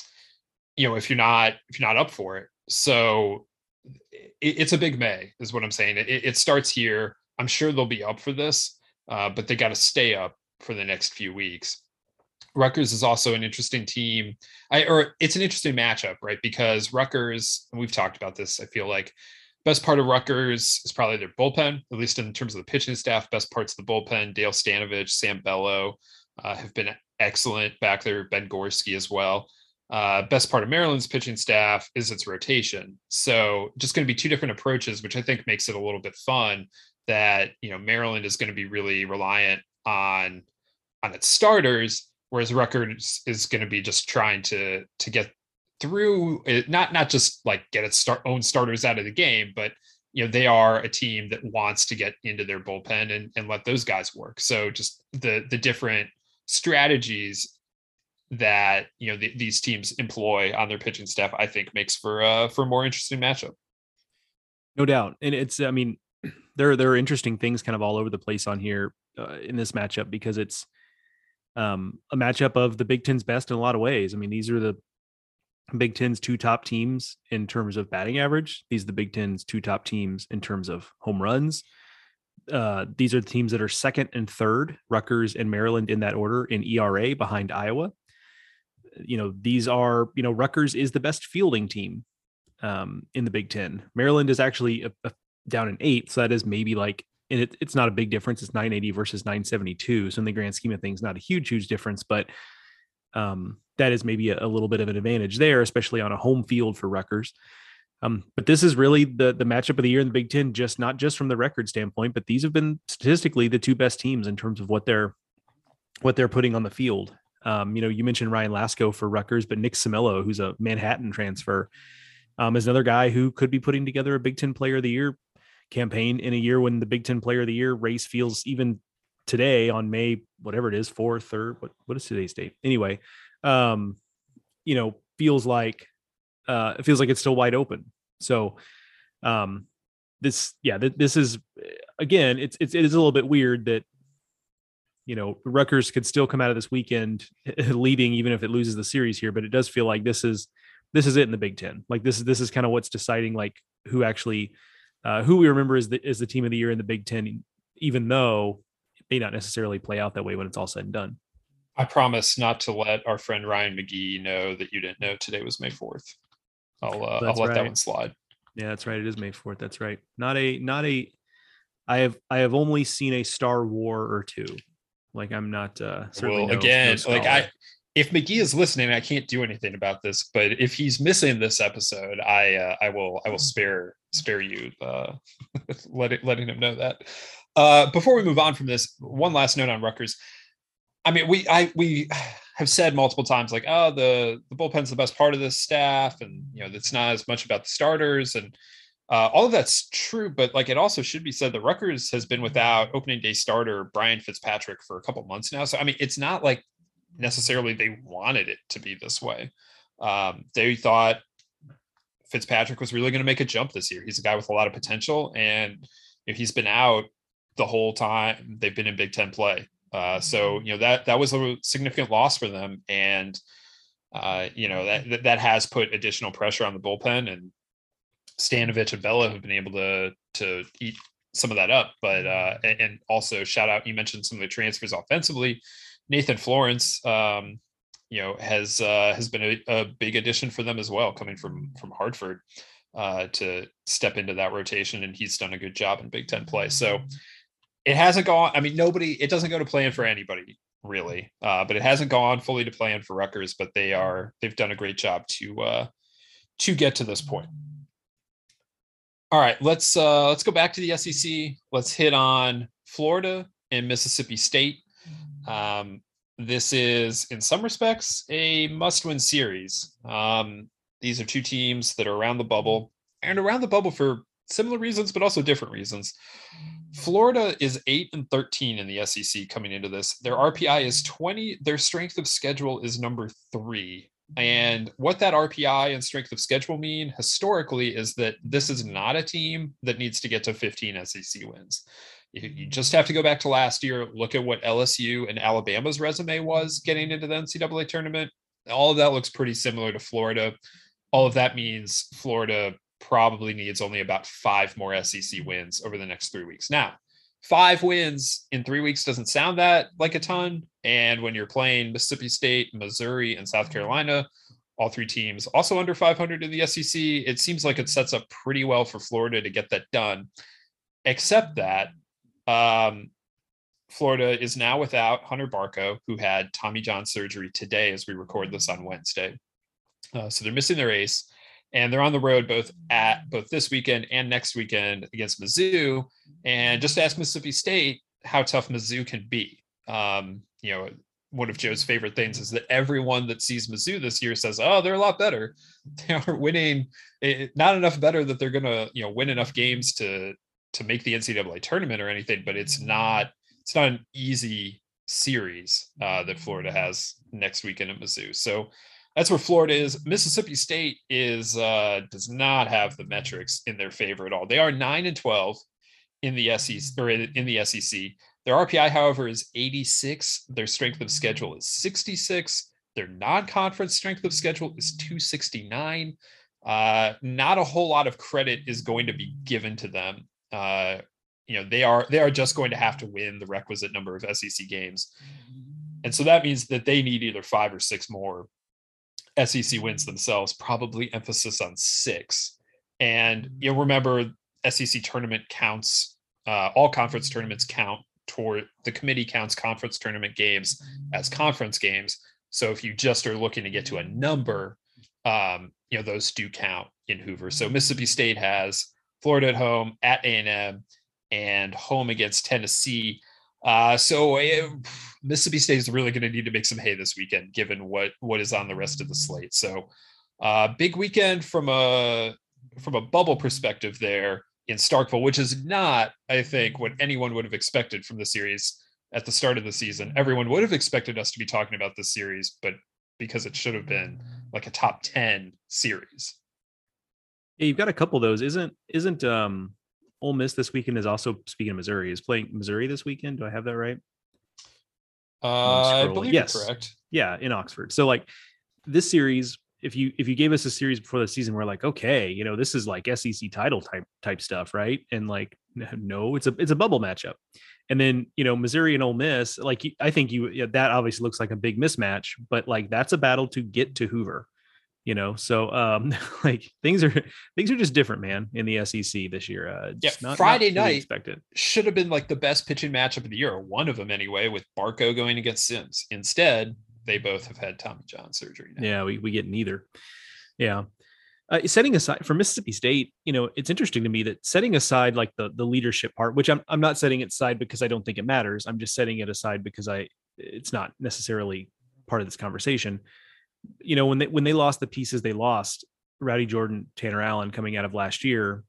you know, if you're not if you're not up for it. So it, it's a big May, is what I'm saying. It, it starts here. I'm sure they'll be up for this, uh, but they got to stay up for the next few weeks. Rutgers is also an interesting team, I, or it's an interesting matchup, right? Because Rutgers, and we've talked about this, I feel like best part of Rutgers is probably their bullpen, at least in terms of the pitching staff. Best parts of the bullpen, Dale Stanovich, Sam Bello uh, have been excellent back there. Ben Gorski as well. Uh, best part of Maryland's pitching staff is its rotation. So just going to be two different approaches, which I think makes it a little bit fun that, you know, Maryland is going to be really reliant on, on its starters, whereas Rutgers is going to be just trying to, to get through it, not, not just like get its start, own starters out of the game, but, you know, they are a team that wants to get into their bullpen and, and let those guys work. So just the, the different strategies that, you know, the, these teams employ on their pitching staff, I think makes for uh for a more interesting matchup. No doubt. And it's, I mean, there, there are interesting things kind of all over the place on here uh, in this matchup, because it's um, a matchup of the Big Ten's best in a lot of ways. I mean, these are the Big Ten's two top teams in terms of batting average. These are the Big Ten's two top teams in terms of home runs. Uh, these are the teams that are second and third, Rutgers and Maryland in that order, in E R A behind Iowa. You know, these are, you know, Rutgers is the best fielding team um, in the Big Ten. Maryland is actually a, a, down in eight. So that is maybe like, and it, it's not a big difference. It's nine eighty versus nine seventy-two. So in the grand scheme of things, not a huge, huge difference, but um, that is maybe a, a little bit of an advantage there, especially on a home field for Rutgers. Um, but this is really the the matchup of the year in the Big Ten, just not just from the record standpoint, but these have been statistically the two best teams in terms of what they're what they're putting on the field. Um, you know, you mentioned Ryan Lasko for Rutgers, but Nick Cimello, who's a Manhattan transfer, um, is another guy who could be putting together a Big Ten Player of the Year campaign in a year when the Big Ten Player of the Year race feels, even today on May, whatever it is, fourth or what what is today's date? Anyway, um, you know, feels like. Uh, it feels like it's still wide open. So um, this, yeah, th- this is, again, it's, it's, it is a little bit weird that, you know, Rutgers could still come out of this weekend leading, even if it loses the series here, but it does feel like this is, this is it in the Big Ten. Like this is, this is kind of what's deciding like who actually, uh, who we remember as the, as the team of the year in the Big Ten, even though it may not necessarily play out that way when it's all said and done. I promise not to let our friend Ryan McGee know that you didn't know today was May fourth. I'll uh, I'll let right. that one slide. Yeah, that's right. It is May fourth. That's right. Not a not a. I have I have only seen a Star War or two. Like I'm not. Uh, well, no, again, no like I, if McGee is listening, I can't do anything about this. But if he's missing this episode, I uh, I will I will spare spare you uh, letting letting him know that. Uh, before we move on from this, one last note on Rutgers. I mean, we I we. have said multiple times, like, oh, the, the bullpen's the best part of this staff. And, you know, it's not as much about the starters. And Uh, all of that's true, but like it also should be said that Rutgers has been without opening day starter Brian Fitzpatrick for a couple months now. So I mean, it's not like necessarily they wanted it to be this way. Um, they thought Fitzpatrick was really going to make a jump this year. He's a guy with a lot of potential, and you know, he's been out the whole time they've been in Big Ten play. Uh, so you know that that was a significant loss for them, and uh, you know that that has put additional pressure on the bullpen, and Stanovich and Vela have been able to to eat some of that up. But uh, and, and also shout out, you mentioned some of the transfers offensively. Nathan Florence, um, you know, has uh, has been a, a big addition for them as well, coming from from Hartford uh, to step into that rotation, and he's done a good job in Big Ten play. So it hasn't gone. I mean, nobody. It doesn't go to plan for anybody really, uh, but it hasn't gone fully to plan for Rutgers. But they are they've done a great job to uh, to get to this point. All right, let's uh, let's go back to the S E C. Let's hit on Florida and Mississippi State. Um, this is, in some respects, a must-win series. Um, these are two teams that are around the bubble, and around the bubble for similar reasons, but also different reasons. Florida is eight and thirteen in the S E C coming into this. Their R P I is twenty. Their strength of schedule is number three. And what that R P I and strength of schedule mean historically is that this is not a team that needs to get to fifteen S E C wins. You just have to go back to last year, look at what L S U and Alabama's resume was getting into the N C double A tournament. All of that looks pretty similar to Florida. All of that means Florida probably needs only about five more S E C wins over the next three weeks. Now, five wins in three weeks doesn't sound that like a ton. And when you're playing Mississippi State, Missouri, and South Carolina, all three teams also under five hundred in the S E C, it seems like it sets up pretty well for Florida to get that done. Except that um, Florida is now without Hunter Barco, who had Tommy John surgery today as we record this on Wednesday. Uh, so they're missing their ace, and they're on the road both at both this weekend and next weekend against Mizzou. And just ask Mississippi State how tough Mizzou can be. Um, you know, one of Joe's favorite things is that everyone that sees Mizzou this year says, oh, they're a lot better. They are winning, it, not enough better that they're going to, you know, win enough games to, to make the N C double A tournament or anything, but it's not, it's not an easy series uh, that Florida has next weekend at Mizzou. So that's where Florida is. Mississippi State is, uh, does not have the metrics in their favor at all. They are nine and twelve in the S E C or in the S E C. Their R P I, however, is eighty-six. Their strength of schedule is sixty-six. Their non-conference strength of schedule is two sixty-nine. Uh, not a whole lot of credit is going to be given to them. Uh, you know, they are they are just going to have to win the requisite number of S E C games, and so that means that they need either five or six more S E C wins themselves. Probably emphasis on six. And you know, remember, S E C tournament counts. Uh, all conference tournaments count toward the committee counts conference tournament games as conference games. So if you just are looking to get to a number, um, you know, those do count in Hoover. So Mississippi State has Florida at home, at A and M, and home against Tennessee. Uh, so it, Mississippi State is really going to need to make some hay this weekend, given what, what is on the rest of the slate. So uh, big weekend from a, from a bubble perspective there in Starkville, which is not, I think, what anyone would have expected from the series at the start of the season. Everyone would have expected us to be talking about this series, but because it should have been like a top ten series. Yeah, you've got a couple of those. Isn't isn't um Ole Miss this weekend is also, speaking of Missouri, is playing Missouri this weekend? Do I have that right? Uh, I believe yes. You're correct. Yeah, in Oxford. So like this series, if you if you gave us a series before the season, we're like, okay, you know, this is like S E C title type type stuff, right? And like, no, it's a it's a bubble matchup. And then, you know, Missouri and Ole Miss, like I think you yeah, that obviously looks like a big mismatch, but like that's a battle to get to Hoover, you know. So um, like things are things are just different, man, in the S E C this year. Uh, yeah, not, Friday not night expected. Should have been like the best pitching matchup of the year, or one of them anyway, with Barco going against Sims. Instead, they both have had Tommy John surgery now. Yeah, we, we get neither. Yeah. Uh, setting aside for Mississippi State, you know, it's interesting to me that setting aside like the the leadership part, which I'm I'm not setting it aside because I don't think it matters. I'm just setting it aside because I it's not necessarily part of this conversation. You know, when they when they lost the pieces they lost, Rowdy Jordan, Tanner Allen coming out of last year,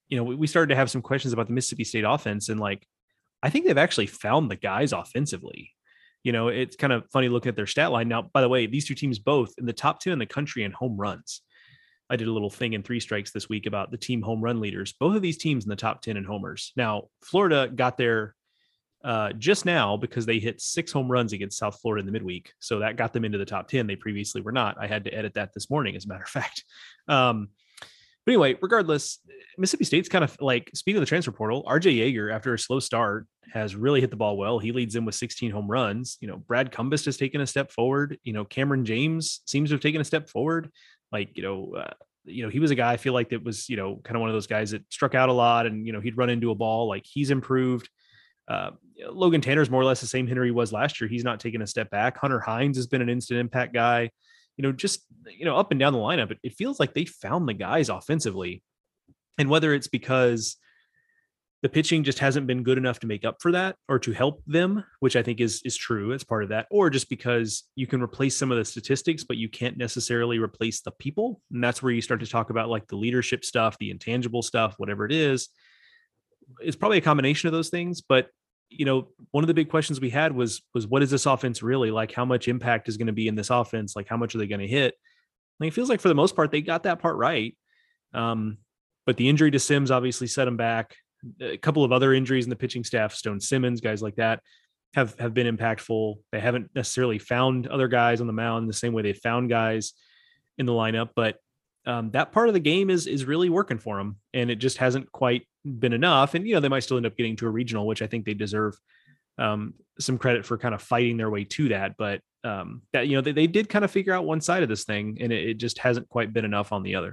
you know, we, we started to have some questions about the Mississippi State offense, and like, I think they've actually found the guys offensively. You know, it's kind of funny looking at their stat line. Now, by the way, these two teams both in the top two in the country in home runs. I did a little thing in Three Strikes this week about the team home run leaders. Both of these teams in the top ten in homers. Now, Florida got there uh, just now because they hit six home runs against South Florida in the midweek. So that got them into the top ten. They previously were not. I had to edit that this morning, as a matter of fact. Um, but anyway, regardless, Mississippi State's kind of like, speaking of the transfer portal, R J Yeager, after a slow start, has really hit the ball well. He leads in with sixteen home runs. You know, Brad Cumbest has taken a step forward. You know, Cameron James seems to have taken a step forward. Like, you know, uh, you know, he was a guy I feel like that was, you know, kind of one of those guys that struck out a lot, and, you know, he'd run into a ball. Like, he's improved. Uh, Logan Tanner's more or less the same hitter he was last year. He's not taking a step back. Hunter Hines has been an instant impact guy. You know, just, you know, up and down the lineup, it, it feels like they found the guys offensively. And whether it's because the pitching just hasn't been good enough to make up for that or to help them, which I think is is true as part of that, or just because you can replace some of the statistics, but you can't necessarily replace the people. And that's where you start to talk about like the leadership stuff, the intangible stuff, whatever it is. It's probably a combination of those things. But, you know, one of the big questions we had was, was what is this offense really like? How much impact is going to be in this offense? Like, how much are they going to hit? And it feels like for the most part, they got that part right. Um, but the injury to Sims obviously set them back. A couple of other injuries in the pitching staff, Stone Simmons, guys like that, have, have been impactful. They haven't necessarily found other guys on the mound the same way they found guys in the lineup, but um, that part of the game is, is really working for them, and it just hasn't quite been enough. And, you know, they might still end up getting to a regional, which I think they deserve um, some credit for kind of fighting their way to that. But um, that, you know, they, they did kind of figure out one side of this thing, and it, it just hasn't quite been enough on the other.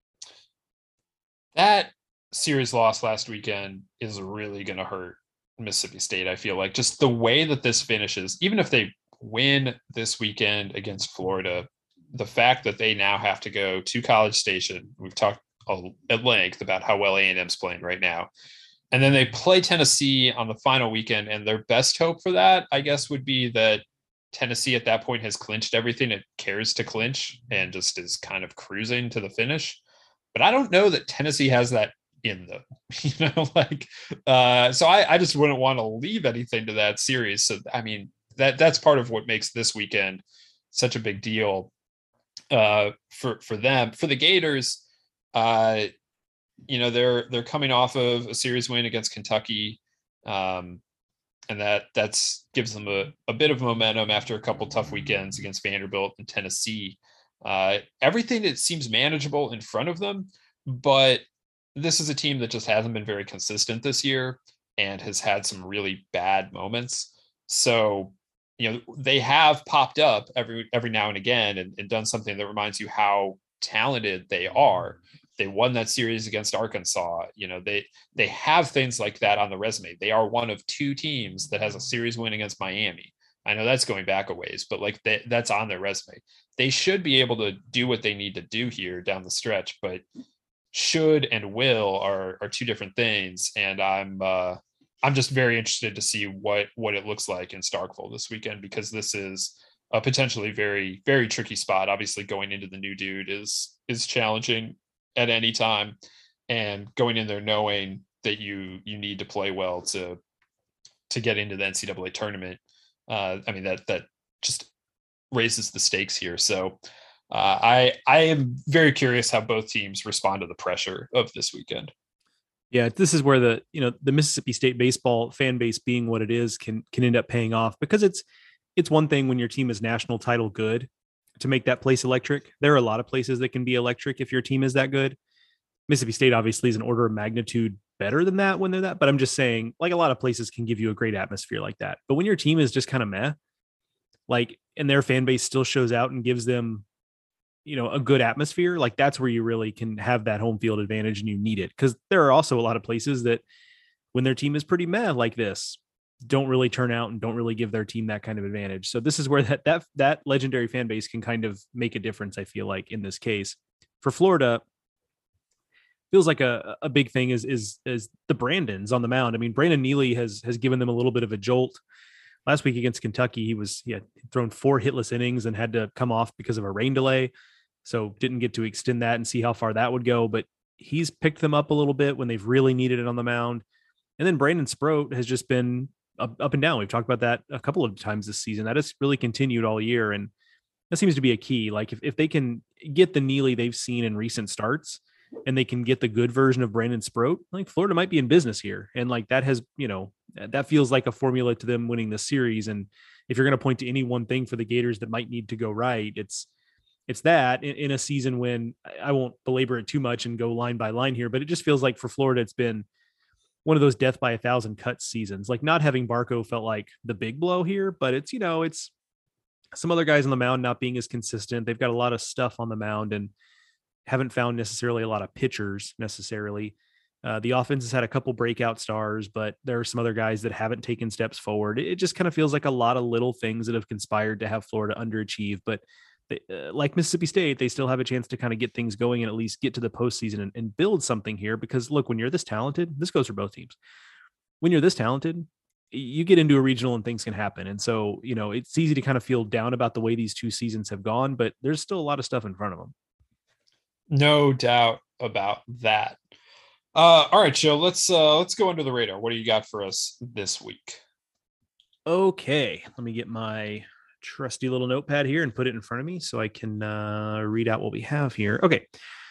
That series loss last weekend is really going to hurt Mississippi State. I feel like just the way that this finishes, even if they win this weekend against Florida, the fact that they now have to go to College Station, we've talked at length about how well A and M's playing right now, and then they play Tennessee on the final weekend, and their best hope for that, I guess, would be that Tennessee at that point has clinched everything it cares to clinch and just is kind of cruising to the finish. But I don't know that Tennessee has that in them, you know, like, uh, so I, I just wouldn't want to leave anything to that series. So, I mean, that that's part of what makes this weekend such a big deal uh, for, for them. For the Gators, uh, you know, they're, they're coming off of a series win against Kentucky. Um, and that that's gives them a, a bit of momentum after a couple tough weekends against Vanderbilt and Tennessee. Uh, everything, it seems manageable in front of them, but this is a team that just hasn't been very consistent this year and has had some really bad moments. So, you know, they have popped up every every now and again and, and done something that reminds you how talented they are. They won that series against Arkansas. You know, they they have things like that on the resume. They are one of two teams that has a series win against Miami. I know that's going back a ways, but like they, that's on their resume. They should be able to do what they need to do here down the stretch, but should and will are are two different things. And I'm uh, I'm just very interested to see what what it looks like in Starkville this weekend, because this is a potentially very, very tricky spot. Obviously, going into the new dude is is challenging at any time, and going in there knowing that you you need to play well to to get into the N C double A tournament. Uh, I mean, that that just raises the stakes here. So uh, I I am very curious how both teams respond to the pressure of this weekend. Yeah, this is where the you know the Mississippi State baseball fan base being what it is can can end up paying off, because it's it's one thing when your team is national title good to make that place electric. There are a lot of places that can be electric if your team is that good. Mississippi State obviously is an order of magnitude better than that when they're that, but I'm just saying, like, a lot of places can give you a great atmosphere like that. But when your team is just kind of meh, like, and their fan base still shows out and gives them, you know, a good atmosphere, like, that's where you really can have that home field advantage, and you need it. Because there are also a lot of places that when their team is pretty meh like this, don't really turn out and don't really give their team that kind of advantage. So this is where that that that legendary fan base can kind of make a difference, I feel like, in this case. For Florida, feels like a, a big thing is is is the Brandons on the mound. I mean, Brandon Neely has has given them a little bit of a jolt. Last week against Kentucky, he was he had thrown four hitless innings and had to come off because of a rain delay, so didn't get to extend that and see how far that would go. But he's picked them up a little bit when they've really needed it on the mound. And then Brandon Sproat has just been up, up and down. We've talked about that a couple of times this season. That has really continued all year. And that seems to be a key. Like if, if they can get the Neely they've seen in recent starts and they can get the good version of Brandon Sproat, like Florida might be in business here. And like that has, you know, that feels like a formula to them winning the series. And if you're going to point to any one thing for the Gators that might need to go right, it's, it's that in, in a season when I won't belabor it too much and go line by line here, but it just feels like for Florida, it's been one of those death by a thousand cuts seasons. Like not having Barco felt like the big blow here, but it's, you know, it's some other guys on the mound not being as consistent. They've got a lot of stuff on the mound and haven't found necessarily a lot of pitchers necessarily. Uh, the offense has had a couple breakout stars, but there are some other guys that haven't taken steps forward. It just kind of feels like a lot of little things that have conspired to have Florida underachieve, but they, uh, like Mississippi State, they still have a chance to kind of get things going and at least get to the postseason and, and build something here. Because look, when you're this talented, this goes for both teams. When you're this talented, you get into a regional and things can happen. And so, you know, it's easy to kind of feel down about the way these two seasons have gone, but there's still a lot of stuff in front of them. No doubt about that. Uh, all right, Joe, let's, uh, let's go under the radar. What do you got for us this week? Okay. Let me get my trusty little notepad here and put it in front of me so I can uh, read out what we have here. Okay.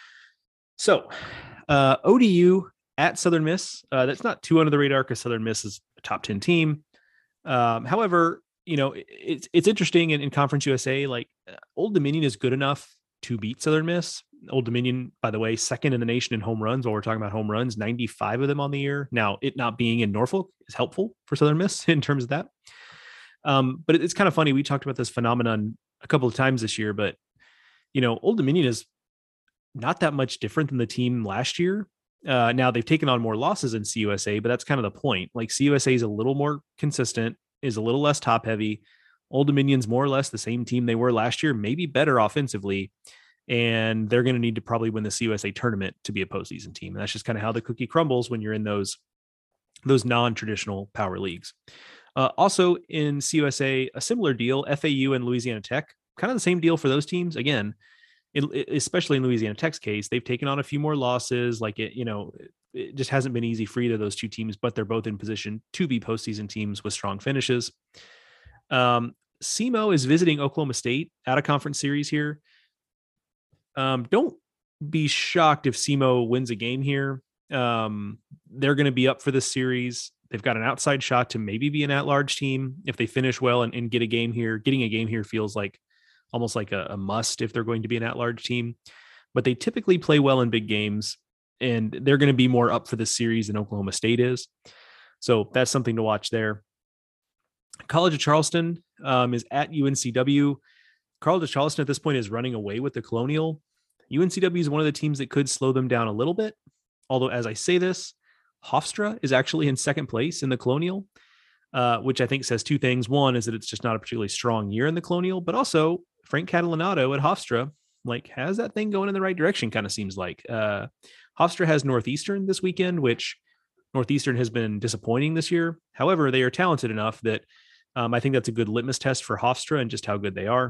So uh, O D U at Southern Miss. Uh, that's not too under the radar because Southern Miss is a top ten team. Um, however, you know, it's, it's interesting in, in Conference U S A, like uh, Old Dominion is good enough to beat Southern Miss. Old Dominion, by the way, second in the nation in home runs. While we're talking about home runs, ninety-five of them on the year. Now, it not being in Norfolk is helpful for Southern Miss in terms of that. Um, but it's kind of funny. We talked about this phenomenon a couple of times this year, but you know, Old Dominion is not that much different than the team last year. Uh, now they've taken on more losses in C U S A, but that's kind of the point. Like C U S A is a little more consistent, is a little less top heavy. Old Dominion's more or less the same team they were last year, maybe better offensively. And they're going to need to probably win the C U S A tournament to be a postseason team. And that's just kind of how the cookie crumbles when you're in those, those non-traditional power leagues. Uh, also in C U S A, a similar deal, F A U and Louisiana Tech, kind of the same deal for those teams. Again, it, especially in Louisiana Tech's case, they've taken on a few more losses. Like it, you know, it just hasn't been easy for either of those two teams, but they're both in position to be postseason teams with strong finishes. Um, S E M O is visiting Oklahoma State out of conference series here. Um, don't be shocked if S E M O wins a game here. Um, they're going to be up for this series. They've got an outside shot to maybe be an at-large team if they finish well and, and get a game here. Getting a game here feels like almost like a, a must if they're going to be an at-large team. But they typically play well in big games, and they're going to be more up for this series than Oklahoma State is. So that's something to watch there. College of Charleston um, is at U N C W. College of Charleston at this point is running away with the Colonial. U N C W is one of the teams that could slow them down a little bit. Although, as I say this, Hofstra is actually in second place in the Colonial, uh, which I think says two things. One is that it's just not a particularly strong year in the Colonial, but also Frank Catalanato at Hofstra, like, has that thing going in the right direction, kind of seems like. Uh, Hofstra has Northeastern this weekend, which Northeastern has been disappointing this year. However, they are talented enough that um, I think that's a good litmus test for Hofstra and just how good they are.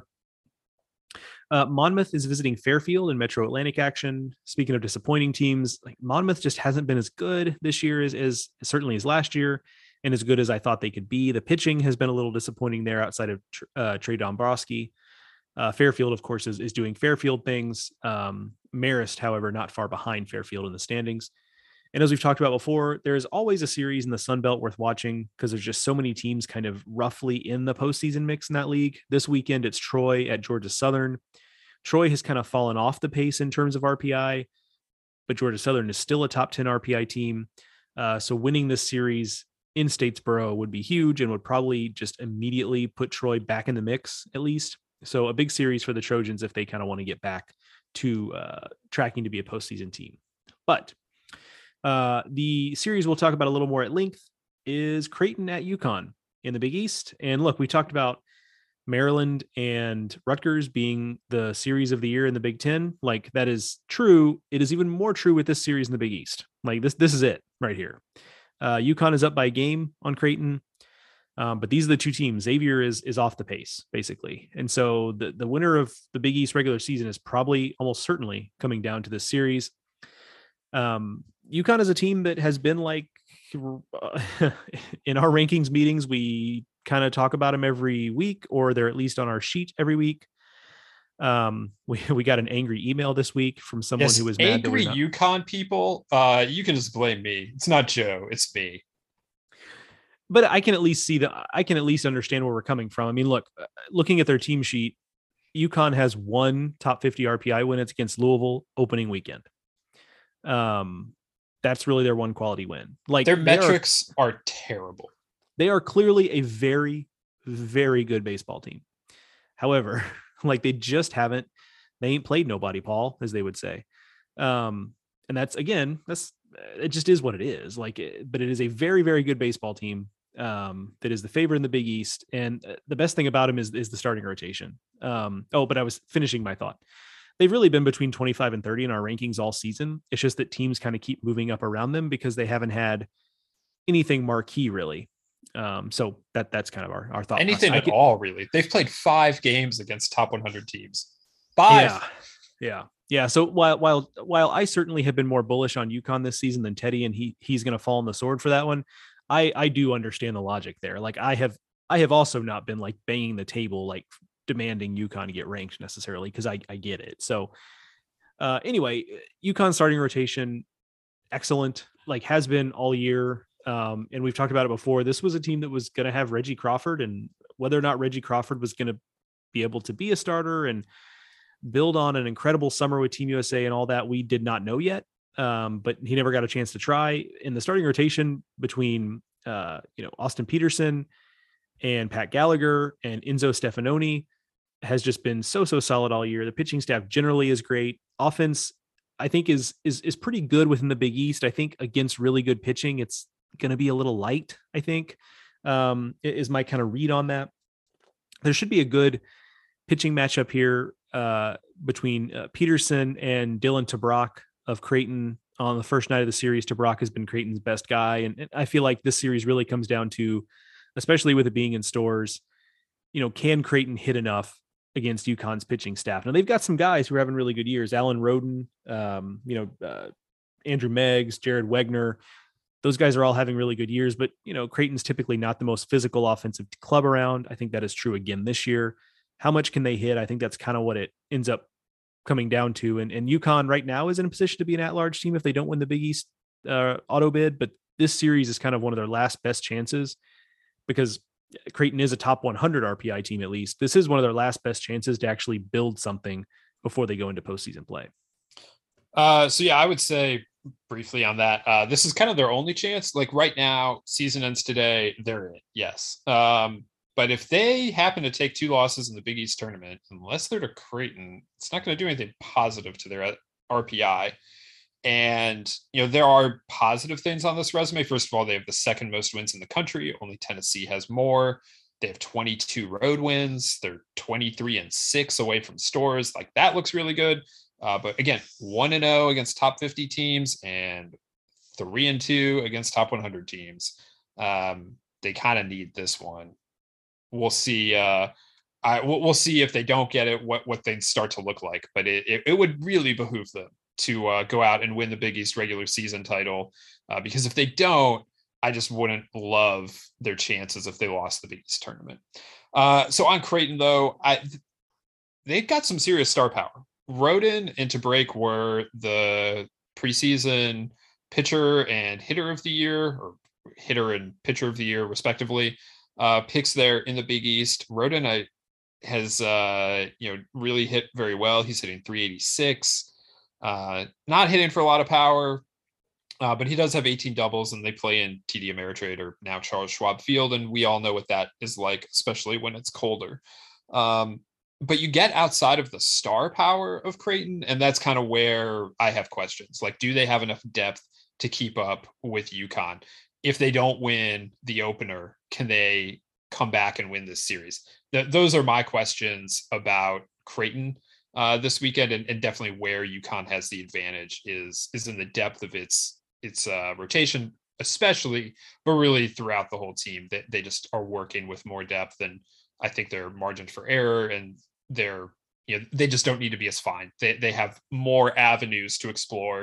Uh, Monmouth is visiting Fairfield in Metro Atlantic action. Speaking of disappointing teams, like Monmouth just hasn't been as good this year as, as certainly as last year, and as good as I thought they could be. The pitching has been a little disappointing there outside of uh, Trey Dombrowski. Uh, Fairfield, of course, is, is doing Fairfield things. Um, Marist, however, not far behind Fairfield in the standings. And as we've talked about before, there's always a series in the Sun Belt worth watching because there's just so many teams kind of roughly in the postseason mix in that league. This weekend, it's Troy at Georgia Southern. Troy has kind of fallen off the pace in terms of R P I, but Georgia Southern is still a top ten R P I team. Uh, so winning this series in Statesboro would be huge and would probably just immediately put Troy back in the mix, at least. So a big series for the Trojans if they kind of want to get back to uh, tracking to be a postseason team. But uh, the series we'll talk about a little more at length is Creighton at UConn in the Big East. And look, we talked about Maryland and Rutgers being the series of the year in the Big Ten. Like, that is true. It is even more true with this series in the Big East. Like, this, this is it right here. Uh, UConn is up by a game on Creighton. Um, but these are the two teams. Xavier is, is off the pace, basically. And so the, the winner of the Big East regular season is probably almost certainly coming down to this series. Um, UConn is a team that has been like in our rankings meetings, we kind of talk about them every week, or they're at least on our sheet every week. Um, we, we got an angry email this week from someone yes, who was mad that angry we're not... UConn people. Uh, you can just blame me. It's not Joe, it's me. But I can at least see that. I can at least understand where we're coming from. I mean, look, looking at their team sheet, UConn has one top fifty R P I win. It's against Louisville opening weekend. Um, that's really their one quality win. Like their metrics are, are terrible. They are clearly a very, very good baseball team. However, like they just haven't, they ain't played nobody, Paul, as they would say. Um, and that's, again, that's, it just is what it is. Like, but it is a very, very good baseball team. Um, that is the favorite in the Big East. And the best thing about him is, is the starting rotation. Um, oh, but I was finishing my thought. They've really been between twenty-five and thirty in our rankings all season. It's just that teams kind of keep moving up around them because they haven't had anything marquee really. Um, so that that's kind of our, our thought. Anything process. at all, really. They've played five games against top one hundred teams. Five. Yeah. Yeah. Yeah. So while, while, while I certainly have been more bullish on UConn this season than Teddy, and he, he's going to fall on the sword for that one. I, I do understand the logic there. Like I have, I have also not been like banging the table, like demanding UConn to get ranked necessarily. Cause I, I get it. So uh, anyway, UConn starting rotation, excellent, like has been all year. Um, and we've talked about it before. This was a team that was going to have Reggie Crawford, and whether or not Reggie Crawford was going to be able to be a starter and build on an incredible summer with Team U S A and all that, we did not know yet. Um, but he never got a chance to try. In the starting rotation between, uh, you know, Austin Peterson and Pat Gallagher and Enzo Stefanoni has just been so, so solid all year. The pitching staff generally is great. Offense, I think is, is, is pretty good within the Big East. I think against really good pitching, it's going to be a little light, I think, um, is my kind of read on that. There should be a good pitching matchup here uh, between uh, Peterson and Dylan Tabrock of Creighton on the first night of the series. Tabrock has been Creighton's best guy. And, and I feel like this series really comes down to, especially with it being in Stores, you know, can Creighton hit enough against UConn's pitching staff? Now they've got some guys who are having really good years. Alan Roden, um, you know, uh, Andrew Meggs, Jared Wegner, those guys are all having really good years, but you know, Creighton's typically not the most physical offensive club around. I think that is true again this year. How much can they hit? I think that's kind of what it ends up coming down to. And, and UConn right now is in a position to be an at-large team if they don't win the Big East uh, auto bid, but this series is kind of one of their last best chances because Creighton is a top one hundred R P I team. At least this is one of their last best chances to actually build something before they go into postseason play. Uh, so yeah, I would say briefly on that, uh, this is kind of their only chance. Like right now, season ends today, they're in, yes. Um, But if they happen to take two losses in the Big East tournament, unless they're to Creighton, it's not going to do anything positive to their R P I. And, you know, there are positive things on this resume. First of all, they have the second most wins in the country. Only Tennessee has more. They have twenty-two road wins. They're twenty-three and six away from Stores. Like that looks really good. Uh, but again, one and oh against top fifty teams and three and two against top one hundred teams. Um, they kind of need this one. We'll see. Uh, I we'll, we'll see if they don't get it, what what things start to look like. But it it, it would really behoove them to uh, go out and win the Big East regular season title, uh, because if they don't, I just wouldn't love their chances if they lost the Big East tournament. Uh, so on Creighton, though, I they've got some serious star power. Roden and Tabrock were the preseason pitcher and hitter of the year, or hitter and pitcher of the year, respectively. Uh, picks there in the Big East. Roden I, has uh, you know really hit very well. He's hitting three eighty-six. Uh, not hitting for a lot of power, uh, but he does have eighteen doubles, and they play in T D Ameritrade, or now Charles Schwab Field, and we all know what that is like, especially when it's colder. Um, but you get outside of the star power of Creighton, and that's kind of where I have questions. Like, do they have enough depth to keep up with UConn? If they don't win the opener, can they come back and win this series? Th- those are my questions about Creighton uh, this weekend, and, and definitely where UConn has the advantage is is in the depth of its its uh, rotation, especially, but really throughout the whole team. They, they just are working with more depth, and I think their margin for error and their, you know, they just don't need to be as fine. They they have more avenues to explore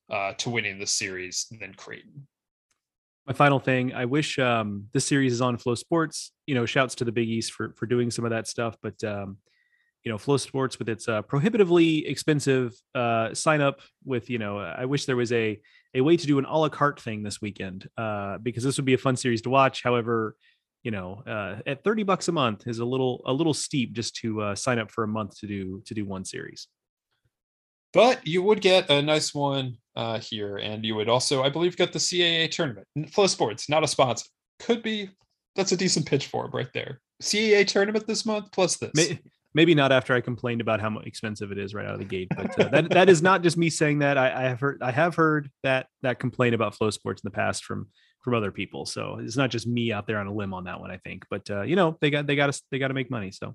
uh, to winning the series than Creighton. My final thing, I wish um, this series is on Flow Sports. You know, shouts to the Big East for for doing some of that stuff, but um, you know, Flow Sports with its uh, prohibitively expensive uh, sign up with, you know, I wish there was a a way to do an a la carte thing this weekend uh, because this would be a fun series to watch. However, you know, uh, at thirty bucks a month is a little a little steep just to uh, sign up for a month to do to do one series. But you would get a nice one uh, here, and you would also, I believe, get the C A A tournament. Flow Sports, not a sponsor. Could be, that's a decent pitch for him right there. C A A tournament this month, plus this. Maybe, maybe not after I complained about how expensive it is right out of the gate, but uh, that that is not just me saying that. I, I have heard I have heard that that complaint about Flow Sports in the past from from other people. So it's not just me out there on a limb on that one, I think. But uh, you know, they got they got to they got to make money. So.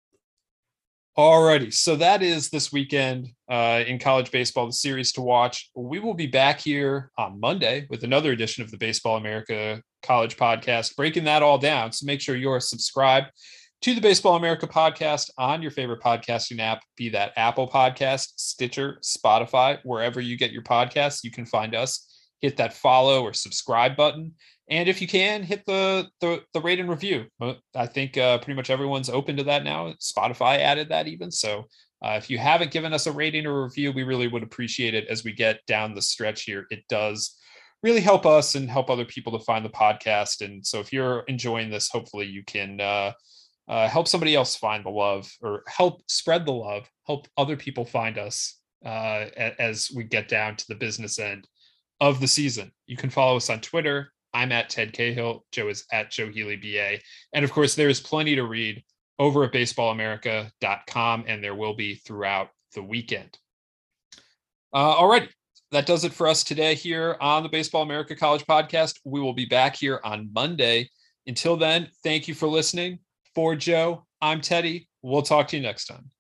Alrighty, so that is this weekend uh, in college baseball, the series to watch. We will be back here on Monday with another edition of the Baseball America College Podcast, breaking that all down. So make sure you're subscribed to the Baseball America Podcast on your favorite podcasting app, be that Apple Podcast, Stitcher, Spotify, wherever you get your podcasts, you can find us. Hit that follow or subscribe button. And if you can, hit the the, the rate and review. I think uh, pretty much everyone's open to that now. Spotify added that even. So uh, if you haven't given us a rating or review, we really would appreciate it as we get down the stretch here. It does really help us and help other people to find the podcast. And so if you're enjoying this, hopefully you can uh, uh, help somebody else find the love or help spread the love, help other people find us uh, as we get down to the business end of the season. You can follow us on Twitter. I'm at Ted Cahill. Joe is at Joe Healy B A. And of course, there is plenty to read over at baseball america dot com, and there will be throughout the weekend. Uh, all right. That does it for us today here on the Baseball America College Podcast. We will be back here on Monday. Until then, thank you for listening. For Joe, I'm Teddy. We'll talk to you next time.